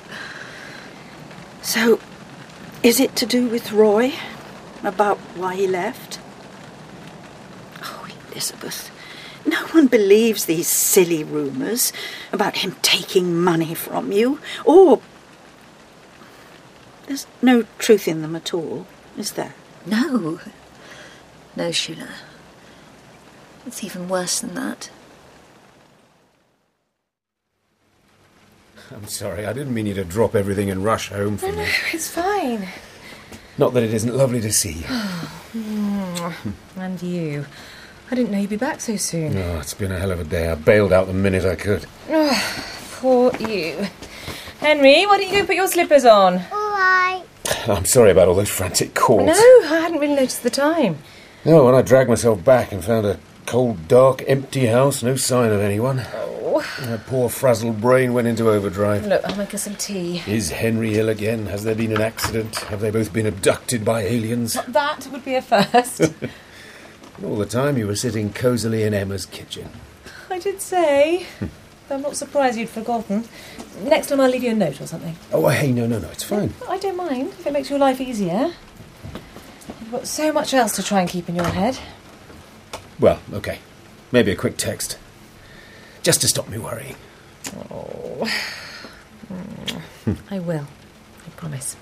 So, is it to do with Roy? About why he left? Oh, Elizabeth, no one believes these silly rumours about him taking money from you, or... There's no truth in them at all, is there? No. No, Shula. It's even worse than that. I'm sorry, I didn't mean you to drop everything and rush home for No, me. no, it's fine. Not that it isn't lovely to see you. And you. I didn't know you'd be back so soon. Oh, it's been a hell of a day. I bailed out the minute I could. Oh, poor you. Henry, why don't you go put your slippers on? All right. I'm sorry about all those frantic calls. No, I hadn't really noticed the time. No, when I dragged myself back and found a cold, dark, empty house, no sign of anyone. Oh. My poor frazzled brain went into overdrive. Look, I'll make us some tea. Is Henry ill again? Has there been an accident? Have they both been abducted by aliens? That would be a first. All the time you were sitting cosily in Emma's kitchen. I did say. I'm not surprised you'd forgotten. Next time I'll leave you a note or something. Oh, hey, no, no, no, it's fine. I don't mind if it makes your life easier. You've got so much else to try and keep in your head. Well, OK. Maybe a quick text. Just to stop me worrying. Oh. I will. I promise.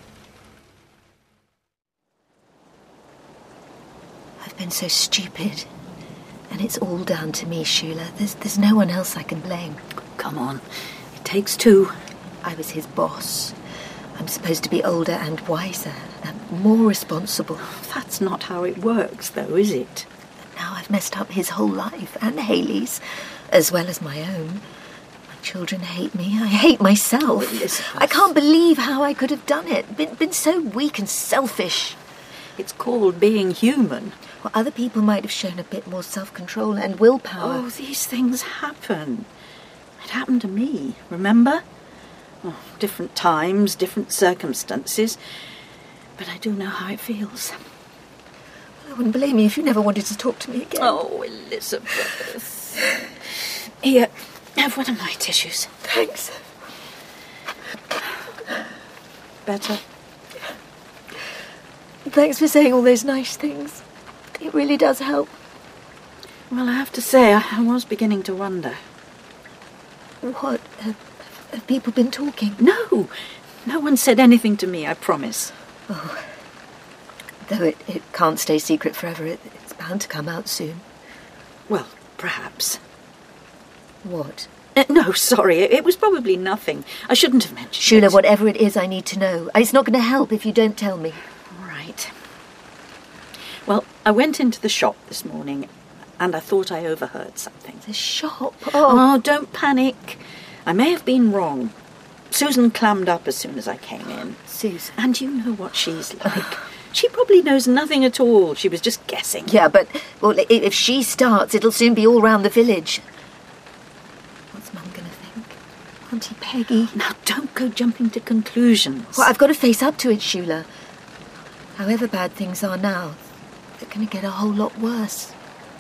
I've been so stupid. And it's all down to me, Shula. There's, there's no one else I can blame. Come on. It takes two. I was his boss. I'm supposed to be older and wiser and more responsible. That's not how it works, though, is it? Now I've messed up his whole life, and Hayley's, as well as my own. My children hate me. I hate myself. Oh, I can't believe how I could have done it. Been, been so weak and selfish. It's called being human. Well, other people might have shown a bit more self-control and willpower. Oh, these things happen. It happened to me, remember? Oh, different times, different circumstances. But I do know how it feels. I wouldn't blame you if you never wanted to talk to me again. Oh, Elizabeth. Here, have one of my tissues. Thanks. Better? Thanks for saying all those nice things. It really does help. Well, I have to say, I, I was beginning to wonder. What? Have, have people been talking? No. No one said anything to me, I promise. Oh. Though it, it can't stay secret forever, it, it's bound to come out soon. Well, perhaps. What? Uh, no, sorry, it, it was probably nothing. I shouldn't have mentioned Shula, it. whatever it is, I need to know. It's not going to help if you don't tell me. All right. Well, I went into the shop this morning and I thought I overheard something. The shop? Oh, Oh, don't panic. I may have been wrong. Susan clammed up as soon as I came in. Susan? And you know what she's like. She probably knows nothing at all. She was just guessing. Yeah, but well, i- if she starts, it'll soon be all round the village. What's Mum going to think? Auntie Peggy? Now, don't go jumping to conclusions. Well, I've got to face up to it, Shula. However bad things are now, they're going to get a whole lot worse.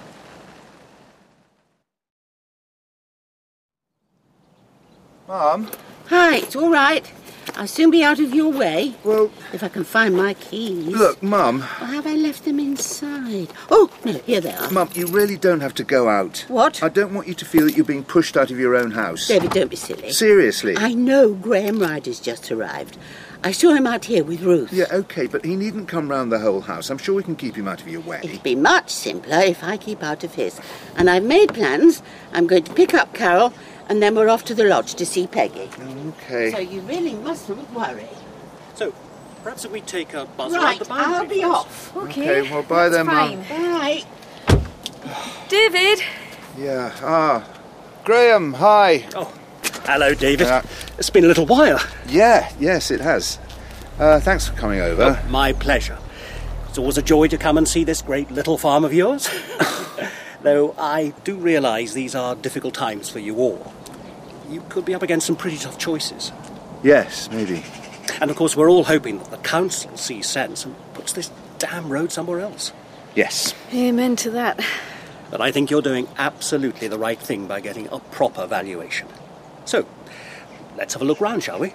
Mum? Hi, it's all right. I'll soon be out of your way. Well... If I can find my keys. Look, Mum. Or have I left them inside? Oh, no, here they are. Mum, you really don't have to go out. What? I don't want you to feel that you're being pushed out of your own house. David, don't be silly. Seriously. I know Graham Ryder's just arrived. I saw him out here with Ruth. Yeah, OK, but he needn't come round the whole house. I'm sure we can keep him out of your way. It'd be much simpler if I keep out of his. And I've made plans. I'm going to pick up Carol, and then we're off to the lodge to see Peggy. OK. So you really mustn't worry. So, perhaps if we take a buzz Right, around the boundary. I'll be off. OK, well, bye then, Mum. Bye. David! Yeah, ah. Graham, hi. Oh, hello, David. Uh, it's been a little while. Yeah, yes, it has. Uh, thanks for coming over. Oh, my pleasure. It's always a joy to come and see this great little farm of yours. Though I do realise these are difficult times for you all. You could be up against some pretty tough choices. Yes, maybe. And of course we're all hoping that the council sees sense and puts this damn road somewhere else. Yes. Amen to that. But I think you're doing absolutely the right thing by getting a proper valuation. So, let's have a look round, shall we?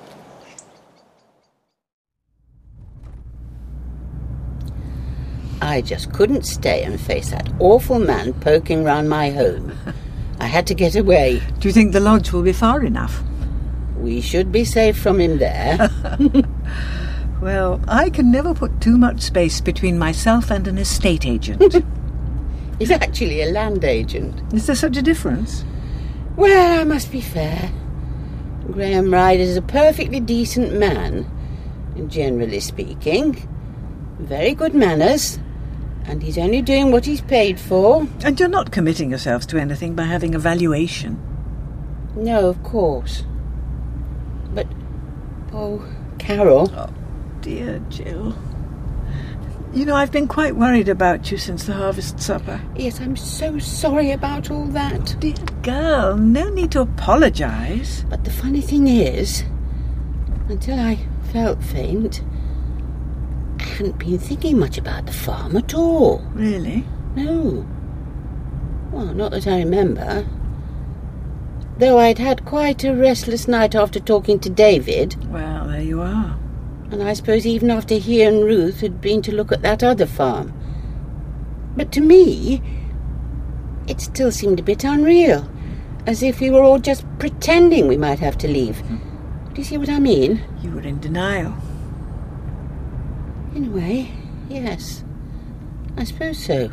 I just couldn't stay and face that awful man poking round my home. I had to get away. Do you think the lodge will be far enough? We should be safe from him there. Well, I can never put too much space between myself and an estate agent. He's actually a land agent. Is there such a difference? Well, I must be fair. Graham Ryder's a perfectly decent man, generally speaking. Very good manners. And he's only doing what he's paid for. And you're not committing yourselves to anything by having a valuation? No, of course. But, oh, Carol. Oh, dear Jill. You know, I've been quite worried about you since the harvest supper. Yes, I'm so sorry about all that. Dear girl, no need to apologise. But the funny thing is, until I felt faint, I hadn't been thinking much about the farm at all. Really? No. Well, not that I remember. Though I'd had quite a restless night after talking to David. Well, there you are. And I suppose even after he and Ruth had been to look at that other farm. But to me, it still seemed a bit unreal. As if we were all just pretending we might have to leave. Do you see what I mean? You were in denial. In a way, yes. I suppose so.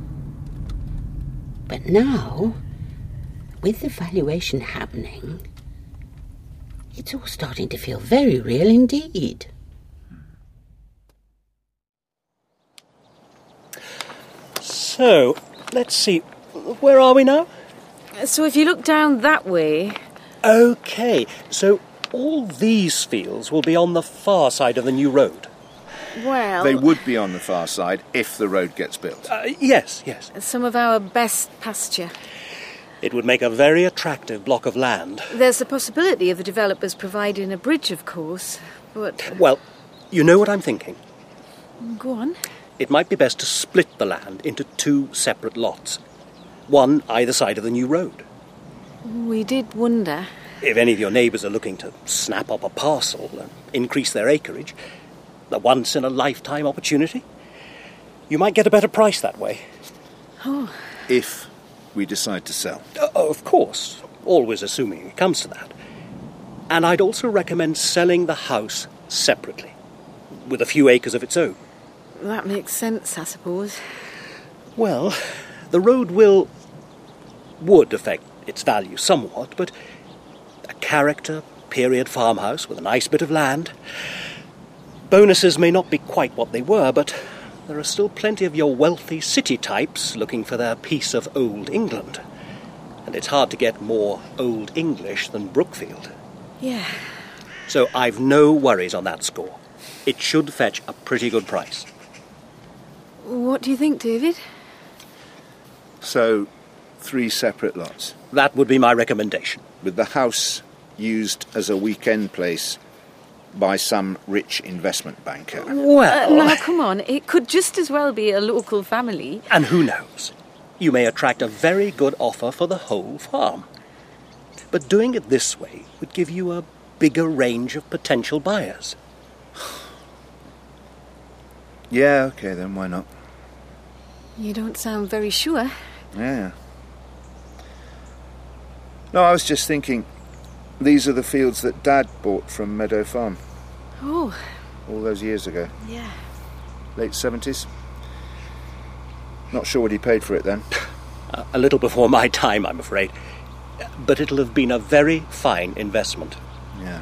But now, with the valuation happening, it's all starting to feel very real indeed. So, let's see. Where are we now? So if you look down that way... OK, so all these fields will be on the far side of the new road. Well... They would be on the far side if the road gets built. Uh, yes, yes. Some of our best pasture. It would make a very attractive block of land. There's the possibility of the developers providing a bridge, of course, but... Well, you know what I'm thinking. Go on. It might be best to split the land into two separate lots. One either side of the new road. We did wonder. If any of your neighbours are looking to snap up a parcel and increase their acreage, a once-in-a-lifetime opportunity, you might get a better price that way. Oh. If we decide to sell. Uh, of course, always assuming it comes to that. And I'd also recommend selling the house separately, with a few acres of its own. That makes sense, I suppose. Well, the road will... would affect its value somewhat, but a character period farmhouse with a nice bit of land. Bonuses may not be quite what they were, but there are still plenty of your wealthy city types looking for their piece of old England. And it's hard to get more old English than Brookfield. Yeah. So I've no worries on that score. It should fetch a pretty good price. What do you think, David? So, three separate lots. That would be my recommendation. With the house used as a weekend place by some rich investment banker. Well... Uh, now, come on. It could just as well be a local family. And who knows? You may attract a very good offer for the whole farm. But doing it this way would give you a bigger range of potential buyers. Yeah, OK, then why not? You don't sound very sure. Yeah. No, I was just thinking, these are the fields that Dad bought from Meadow Farm. Oh. All those years ago. Yeah. Late seventies. Not sure what he paid for it then. Uh, a little before my time, I'm afraid. But it'll have been a very fine investment. Yeah.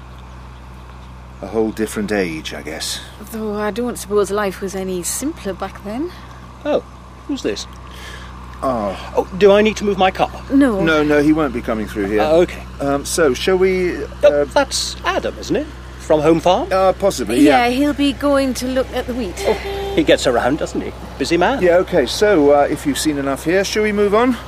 A whole different age, I guess. Though I don't suppose life was any simpler back then. Oh, who's this? Oh. Oh, do I need to move my car? No. No, no, he won't be coming through here. Uh, OK. Um, so, shall we... Uh, oh, that's Adam, isn't it? From Home Farm? Uh, possibly, yeah. yeah. He'll be going to look at the wheat. Oh, he gets around, doesn't he? Busy man. Yeah, OK, so uh, if you've seen enough here, shall we move on?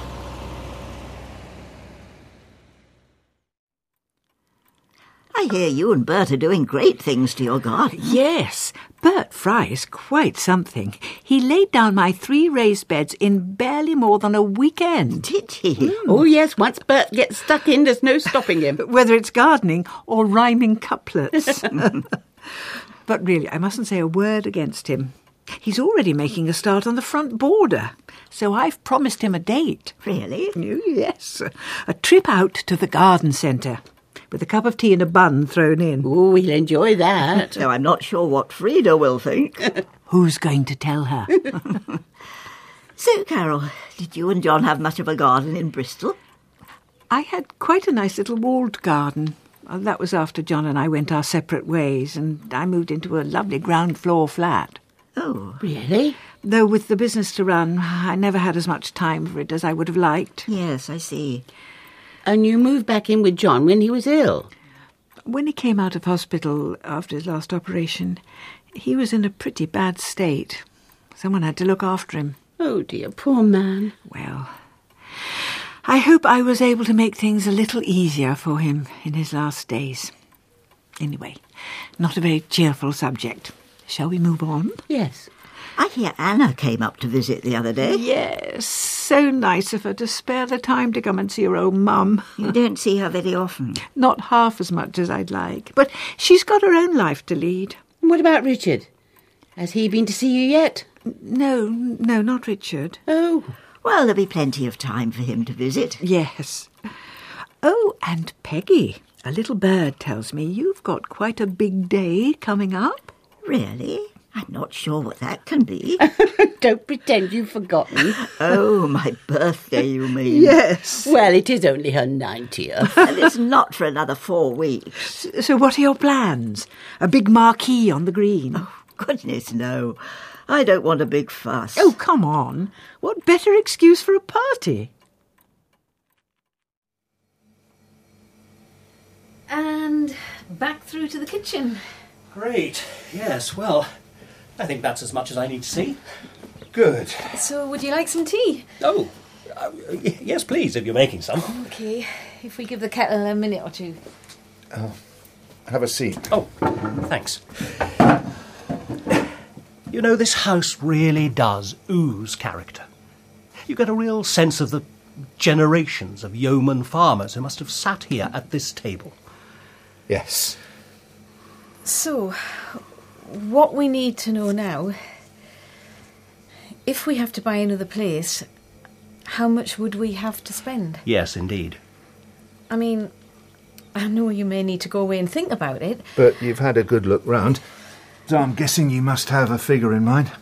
I hear you and Bert are doing great things to your garden. Yes, Bert Fry is quite something. He laid down my three raised beds in barely more than a weekend. Did he? Mm. Oh, yes, once Bert gets stuck in, there's no stopping him. Whether it's gardening or rhyming couplets. But really, I mustn't say a word against him. He's already making a start on the front border, so I've promised him a date. Really? Oh, yes, a trip out to the garden centre, with a cup of tea and a bun thrown in. Oh, he'll enjoy that. Though I'm not sure what Frida will think. Who's going to tell her? So, Carol, did you and John have much of a garden in Bristol? I had quite a nice little walled garden. Well, that was after John and I went our separate ways, and I moved into a lovely ground floor flat. Oh. Really? Though with the business to run, I never had as much time for it as I would have liked. Yes, I see. And you moved back in with John when he was ill? When he came out of hospital after his last operation, he was in a pretty bad state. Someone had to look after him. Oh, dear, poor man. Well, I hope I was able to make things a little easier for him in his last days. Anyway, not a very cheerful subject. Shall we move on? Yes. I hear Anna came up to visit the other day. Yes, so nice of her to spare the time to come and see her old mum. You don't see her very often. Not half as much as I'd like, but she's got her own life to lead. What about Richard? Has he been to see you yet? No, no, not Richard. Oh. Well, there'll be plenty of time for him to visit. Yes. Oh, and Peggy, a little bird tells me you've got quite a big day coming up. Really? I'm not sure what that can be. Don't pretend you've forgotten. Oh, my birthday, you mean? Yes. Well, it is only her ninetieth. And it's not for another four weeks. So what are your plans? A big marquee on the green? Oh, goodness, no. I don't want a big fuss. Oh, come on. What better excuse for a party? And back through to the kitchen. Great. Yes, well, I think that's as much as I need to see. Good. So, would you like some tea? Oh, uh, yes, please, if you're making some. OK, if we give the kettle a minute or two. Oh, have a seat. Oh, thanks. You know, this house really does ooze character. You get a real sense of the generations of yeoman farmers who must have sat here at this table. Yes. So, what we need to know now, if we have to buy another place, how much would we have to spend? Yes, indeed. I mean, I know you may need to go away and think about it. But you've had a good look round, so I'm guessing you must have a figure in mind.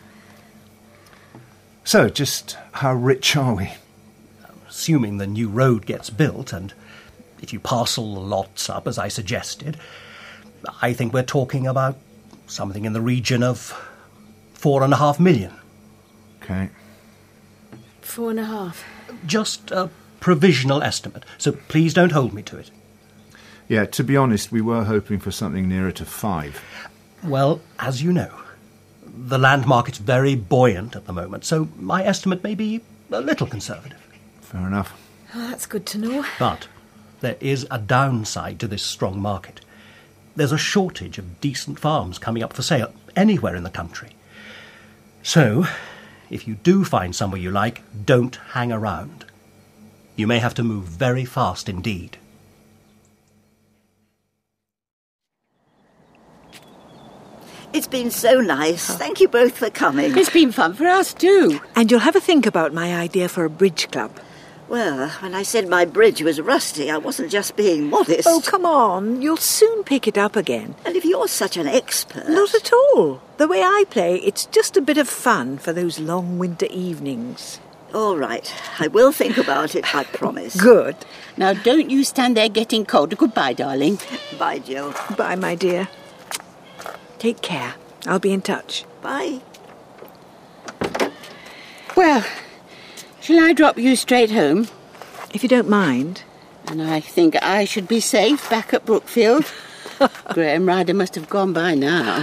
So, just how rich are we? Assuming the new road gets built, and if you parcel the lots up as I suggested, I think we're talking about something in the region of four and a half million. OK. Four and a half. Just a provisional estimate, so please don't hold me to it. Yeah, to be honest, we were hoping for something nearer to five. Well, as you know, the land market's very buoyant at the moment, so my estimate may be a little conservative. Fair enough. Oh, that's good to know. But there is a downside to this strong market. There's a shortage of decent farms coming up for sale anywhere in the country. So, if you do find somewhere you like, don't hang around. You may have to move very fast indeed. It's been so nice. Thank you both for coming. It's been fun for us too. And you'll have a think about my idea for a bridge club. Well, when I said my bridge was rusty, I wasn't just being modest. Oh, come on. You'll soon pick it up again. And if you're such an expert... Not at all. The way I play, it's just a bit of fun for those long winter evenings. All right. I will think about it, I promise. Good. Now, don't you stand there getting cold. Goodbye, darling. Bye, Jill. Bye, my dear. Take care. I'll be in touch. Bye. Well, shall I drop you straight home? If you don't mind. And I think I should be safe back at Brookfield. Graham Ryder must have gone by now.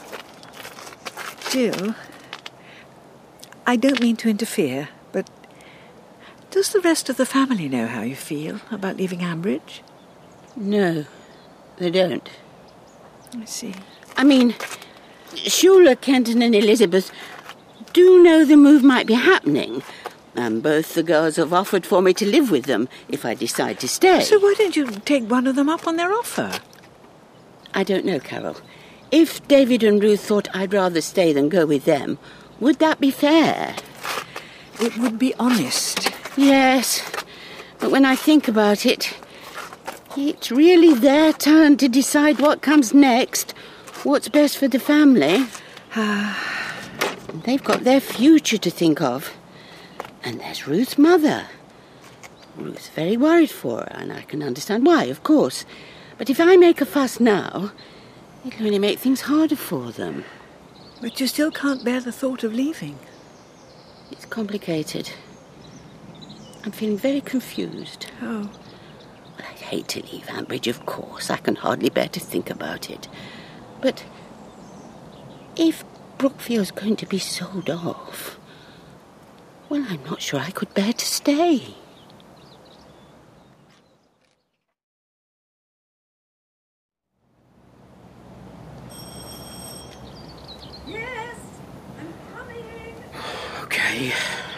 Jill, I don't mean to interfere, but does the rest of the family know how you feel about leaving Ambridge? No, they don't. I see. I mean, Shula, Kenton and Elizabeth do know the move might be happening, and both the girls have offered for me to live with them if I decide to stay. So why don't you take one of them up on their offer? I don't know, Carol. If David and Ruth thought I'd rather stay than go with them, would that be fair? It would be honest. Yes, but when I think about it, it's really their turn to decide what comes next, what's best for the family. They've got their future to think of. And there's Ruth's mother. Ruth's very worried for her, and I can understand why, of course. But if I make a fuss now, it'll only make things harder for them. But you still can't bear the thought of leaving. It's complicated. I'm feeling very confused. Oh. Well, I'd hate to leave Ambridge, of course. I can hardly bear to think about it. But if Brookfield's going to be sold off, well, I'm not sure I could bear to stay. Yes, I'm coming. Okay.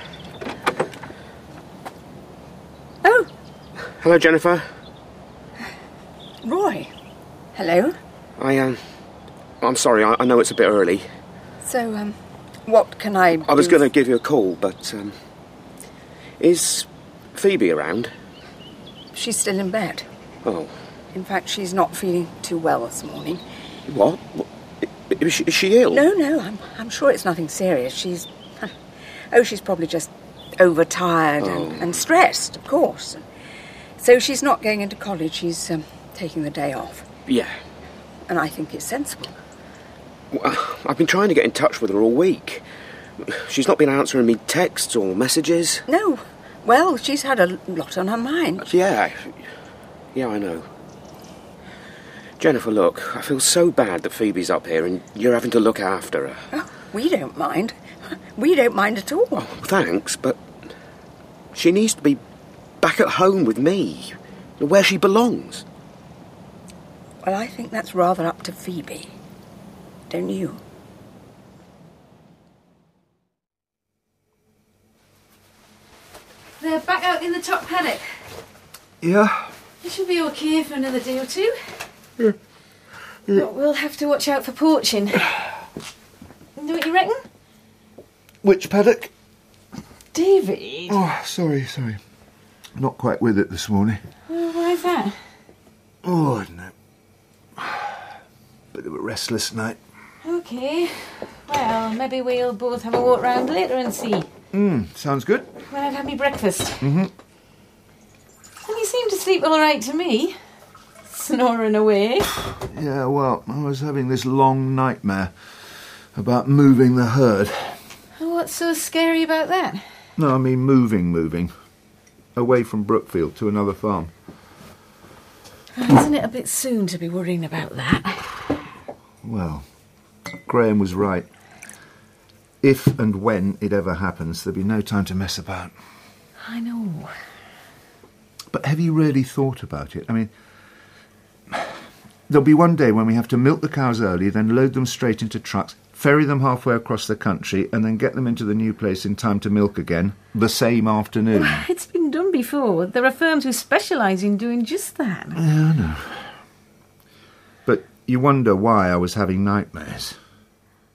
Oh. Hello, Jennifer. Roy. Hello. I, um... I'm sorry, I, I know it's a bit early. So, um, what can I I was do? going to give you a call, but, um... Is Phoebe around? She's still in bed. Oh. In fact, she's not feeling too well this morning. What? What? Is she, is she ill? No, no, I'm, I'm sure it's nothing serious. She's... Oh, she's probably just overtired Oh. and, and stressed, of course. So she's not going into college. She's um, taking the day off. Yeah. And I think it's sensible. Well, I've been trying to get in touch with her all week. She's not been answering me texts or messages. No. Well, she's had a lot on her mind. Yeah. Yeah, I know. Jennifer, look, I feel so bad that Phoebe's up here and you're having to look after her. Oh, we don't mind. We don't mind at all. Oh, thanks, but she needs to be back at home with me, where she belongs. Well, I think that's rather up to Phoebe. Don't you? They're back out in the top paddock. Yeah? It should be okay for another day or two. Yeah. Yeah. But we'll have to watch out for poaching. Know what you reckon? Which paddock? David? Oh, sorry, sorry. Not quite with it this morning. Well, why's that? Oh, I don't know. Bit of a restless night. Okay. Well, maybe we'll both have a walk round later and see. Hmm, sounds good. When I've had me breakfast. Mm-hmm. And you seem to sleep all right to me. Snoring away. Yeah, well, I was having this long nightmare about moving the herd. What's so scary about that? No, I mean moving, moving. Away from Brookfield to another farm. Well, isn't it a bit soon to be worrying about that? Well, Graham was right. If and when it ever happens, there'll be no time to mess about. I know. But have you really thought about it? I mean, there'll be one day when we have to milk the cows early, then load them straight into trucks, ferry them halfway across the country, and then get them into the new place in time to milk again, the same afternoon. Well, it's been done before. There are firms who specialise in doing just that. Yeah, I know. But you wonder why I was having nightmares.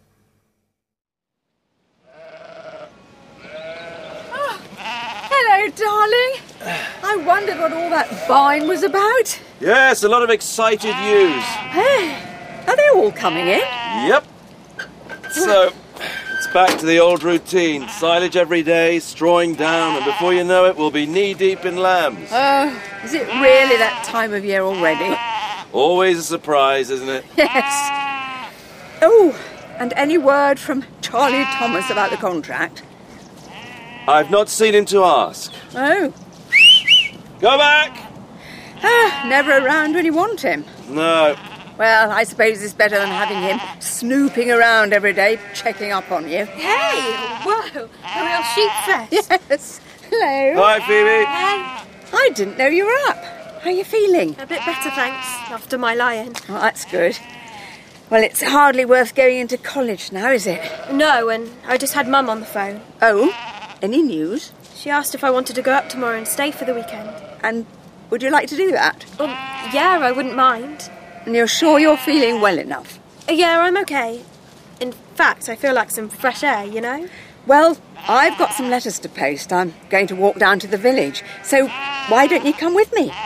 Hello, darling. I wondered what all that buying was about. Yes, a lot of excited ewes. Hey, are they all coming in? Yep. So, it's back to the old routine. Silage every day, strawing down, and before you know it, we'll be knee-deep in lambs. Oh, is it really that time of year already? Always a surprise, isn't it? Yes. Oh, and any word from Charlie Thomas about the contract? I've not seen him to ask. Oh. Go back! Ah, never around when you want him. No. Well, I suppose it's better than having him snooping around every day, checking up on you. Hey, whoa, a real sheep fest. Yes. Hello. Hi, Phoebe. Hey. I didn't know you were up. How are you feeling? A bit better, thanks, after my lying. Oh, that's good. Well, it's hardly worth going into college now, is it? No, and I just had Mum on the phone. Oh? Any news? She asked if I wanted to go up tomorrow and stay for the weekend. And would you like to do that? Well, yeah, I wouldn't mind. And you're sure you're feeling well enough? Yeah, I'm okay. In fact, I feel like some fresh air, you know? Well, I've got some letters to post. I'm going to walk down to the village. So why don't you come with me?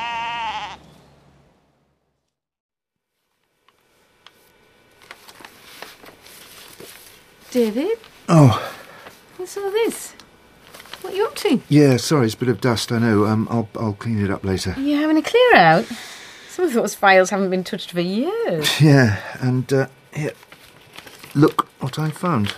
David? Oh, What's all this? What are you up to? yeah, sorry, it's a bit of dust, I know. Um, I'll, I'll clean it up later. Are you having a clear out? Some of those files haven't been touched for years. Yeah, and, uh, here, look what I found.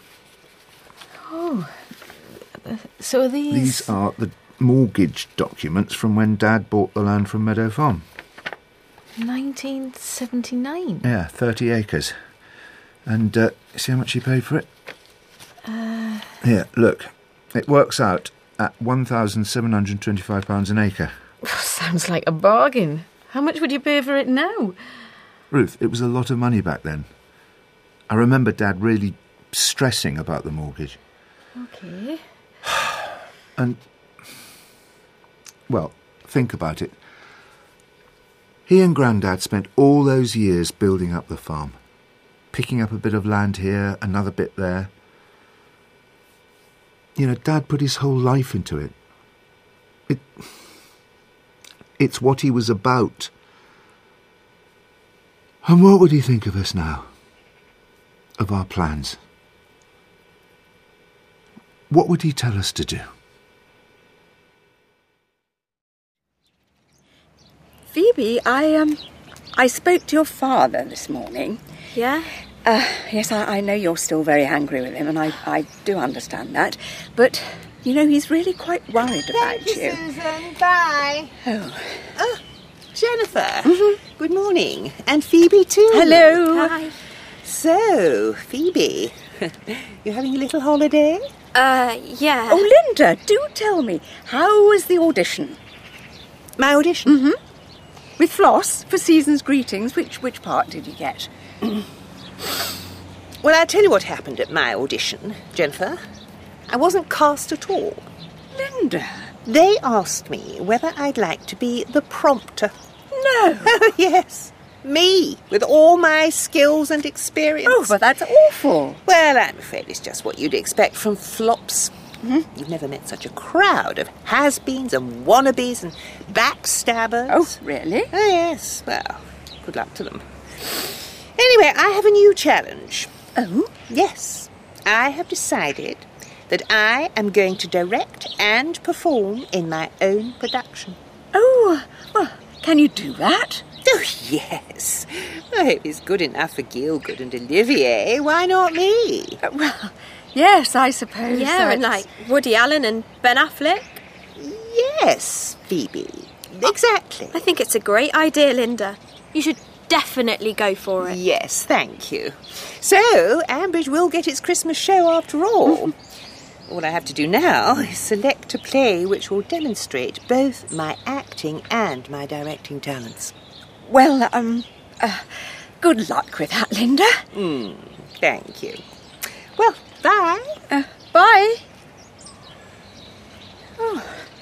Oh. So are these... These are the mortgage documents from when Dad bought the land from Meadow Farm. nineteen seventy-nine? Yeah, thirty acres. And, uh, see how much he paid for it? Uh... Here, look. It works out at one thousand seven hundred twenty-five pounds an acre. Sounds like a bargain. How much would you pay for it now? Ruth, it was a lot of money back then. I remember Dad really stressing about the mortgage. Okay. And, well, think about it. He and Grandad spent all those years building up the farm. Picking up a bit of land here, another bit there. You know, Dad put his whole life into it. It... It's what he was about. And what would he think of us now? Of our plans? What would he tell us to do? Phoebe, I, um, I spoke to your father this morning. Yeah? Uh, yes, I, I know you're still very angry with him, and I, I do understand that. But, you know, he's really quite worried about Thank you, you. Susan. Bye. Oh. Oh, Jennifer. Mm-hmm. Good morning. And Phoebe too. Hello. Hi. So, Phoebe, you having a little holiday? Uh, yeah. Oh, Linda, do tell me, how was the audition? My audition? Mm-hmm. With Floss, for Season's Greetings. Which, which part did you get? Well, I'll tell you what happened at my audition, Jennifer. I wasn't cast at all. Linda. They asked me whether I'd like to be the prompter. No. Oh, yes. Me, with all my skills and experience. Oh, but that's awful. Well, I'm afraid it's just what you'd expect from flops. Mm-hmm. You've never met such a crowd of has-beens and wannabes and backstabbers. Oh, really? Oh, yes. Well, good luck to them. Anyway, I have a new challenge. Oh? Yes. I have decided that I am going to direct and perform in my own production. Oh, well, can you do that? Oh, yes. I hope it's good enough for Gielgud and Olivier. Why not me? Uh, well, yes, I suppose. Yeah, and like Woody Allen and Ben Affleck. Yes, Phoebe. Exactly. I think it's a great idea, Linda. You should definitely go for it. Yes, thank you. So, Ambridge will get its Christmas show after all. All I have to do now is select a play which will demonstrate both my acting and my directing talents. Well, um, uh, good luck with that, Linda. Mm, thank you. Well, bye. Uh, bye. Oh.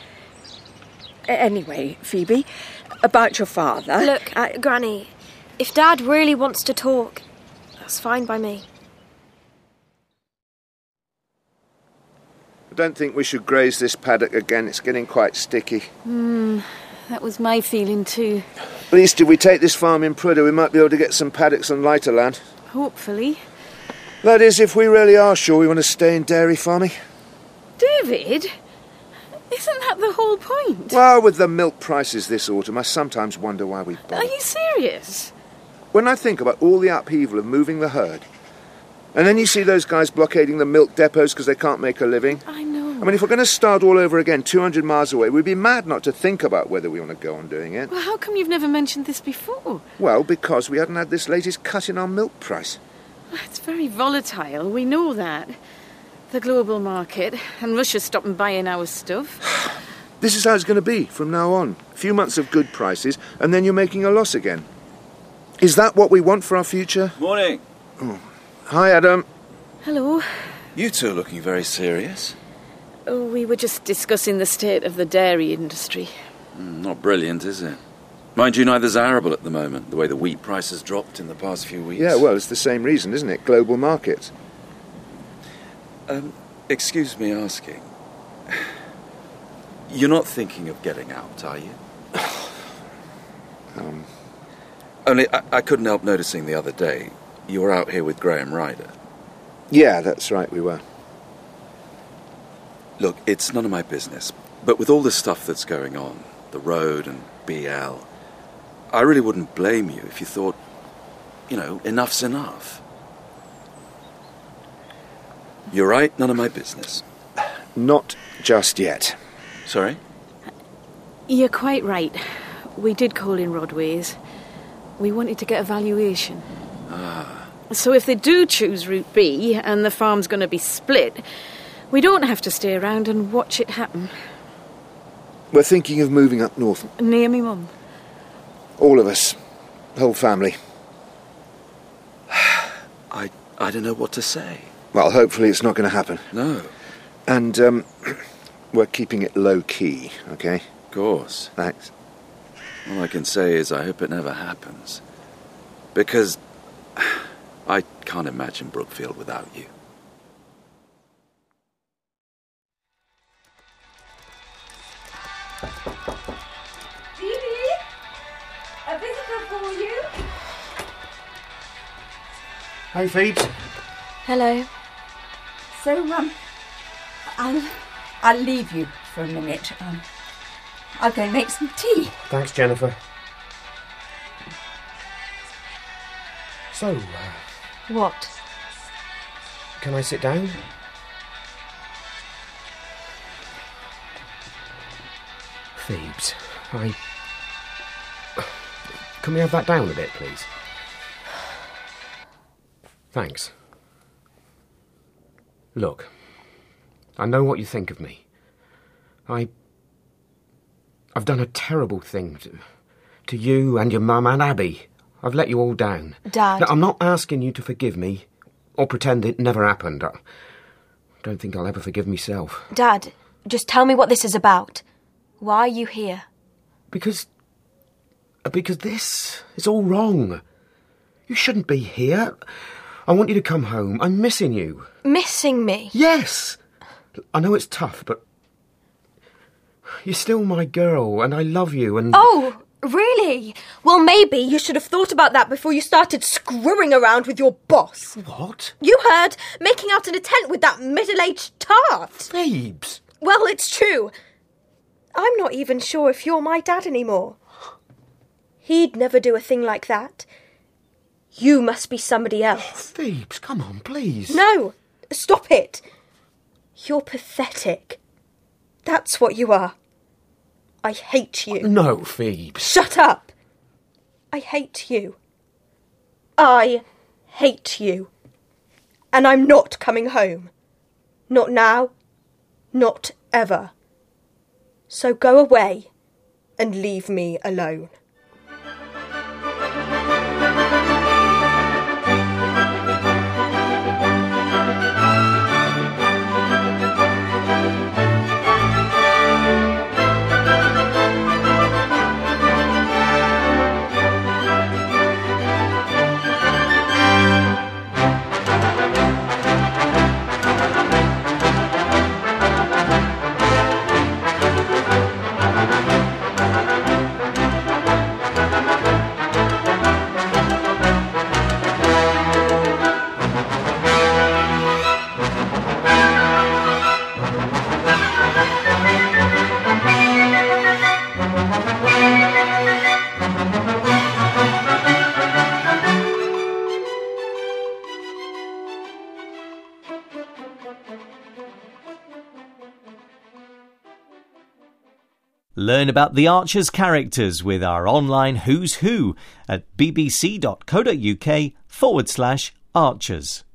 Anyway, Phoebe, about your father... Look, uh, Granny, if Dad really wants to talk, that's fine by me. I don't think we should graze this paddock again. It's getting quite sticky. Hmm, that was my feeling too. At least if we take this farm in Prudhoe, we might be able to get some paddocks on lighter land. Hopefully. That is, if we really are sure we want to stay in dairy farming. David? Isn't that the whole point? Well, with the milk prices this autumn, I sometimes wonder why we bother. Are you serious? When I think about all the upheaval of moving the herd, and then you see those guys blockading the milk depots because they can't make a living. I know. I mean, if we're going to start all over again two hundred miles away, we'd be mad not to think about whether we want to go on doing it. Well, how come you've never mentioned this before? Well, because we hadn't had this latest cut in our milk price. It's very volatile, we know that. The global market, and Russia's stopping buying our stuff. This is how it's going to be from now on. A few months of good prices, and then you're making a loss again. Is that what we want for our future? Morning. Oh. Hi, Adam. Hello. You two are looking very serious. Oh, we were just discussing the state of the dairy industry. Mm, not brilliant, is it? Mind you, neither's arable at the moment, the way the wheat price has dropped in the past few weeks. Yeah, well, it's the same reason, isn't it? Global markets. Um, excuse me asking. You're not thinking of getting out, are you? um... Only, I, I couldn't help noticing the other day, you were out here with Graham Ryder. Yeah, that's right, we were. Look, it's none of my business, but with all the stuff that's going on, the road and B L, I really wouldn't blame you if you thought, you know, enough's enough. You're right, none of my business. Not just yet. Sorry? You're quite right. We did call in Rodways. We wanted to get a valuation. Ah. So if they do choose Route B and the farm's going to be split, we don't have to stay around and watch it happen. We're thinking of moving up north. Near me mum. All of us. Whole family. I, I don't know what to say. Well, hopefully it's not going to happen. No. And, um, we're keeping it low-key, OK? Of course. Thanks. All I can say is I hope it never happens. Because I can't imagine Brookfield without you. Phoebe? A visitor for you? Hey, Phoebes. Hello. So, um, I'll, I'll leave you for a minute. Um, I'll go and make some tea. Thanks, Jennifer. So, uh, What? can I sit down? Phoebes, I... Can we have that down a bit, please? Thanks. Look, I know what you think of me. I... I've done a terrible thing to, to you and your mum and Abby. I've let you all down. Dad. Now, I'm not asking you to forgive me or pretend it never happened. I don't think I'll ever forgive myself. Dad, just tell me what this is about. Why are you here? Because... Because this is all wrong. You shouldn't be here. I want you to come home. I'm missing you. Missing me? Yes! I know it's tough, but... You're still my girl, and I love you, and... Oh, really? Well, maybe you should have thought about that before you started screwing around with your boss. What? You heard, making out in a tent with that middle-aged tart. Phoebes! Well, it's true. I'm not even sure if you're my dad anymore. He'd never do a thing like that. You must be somebody else. Oh, Phoebes, come on, please. No, stop it. You're pathetic. That's what you are. I hate you. No, Phoebes. Shut up. I hate you. I hate you. And I'm not coming home. Not now. Not ever. So go away and leave me alone. Learn about the Archers characters with our online Who's Who at bbc.co.uk forward slash Archers.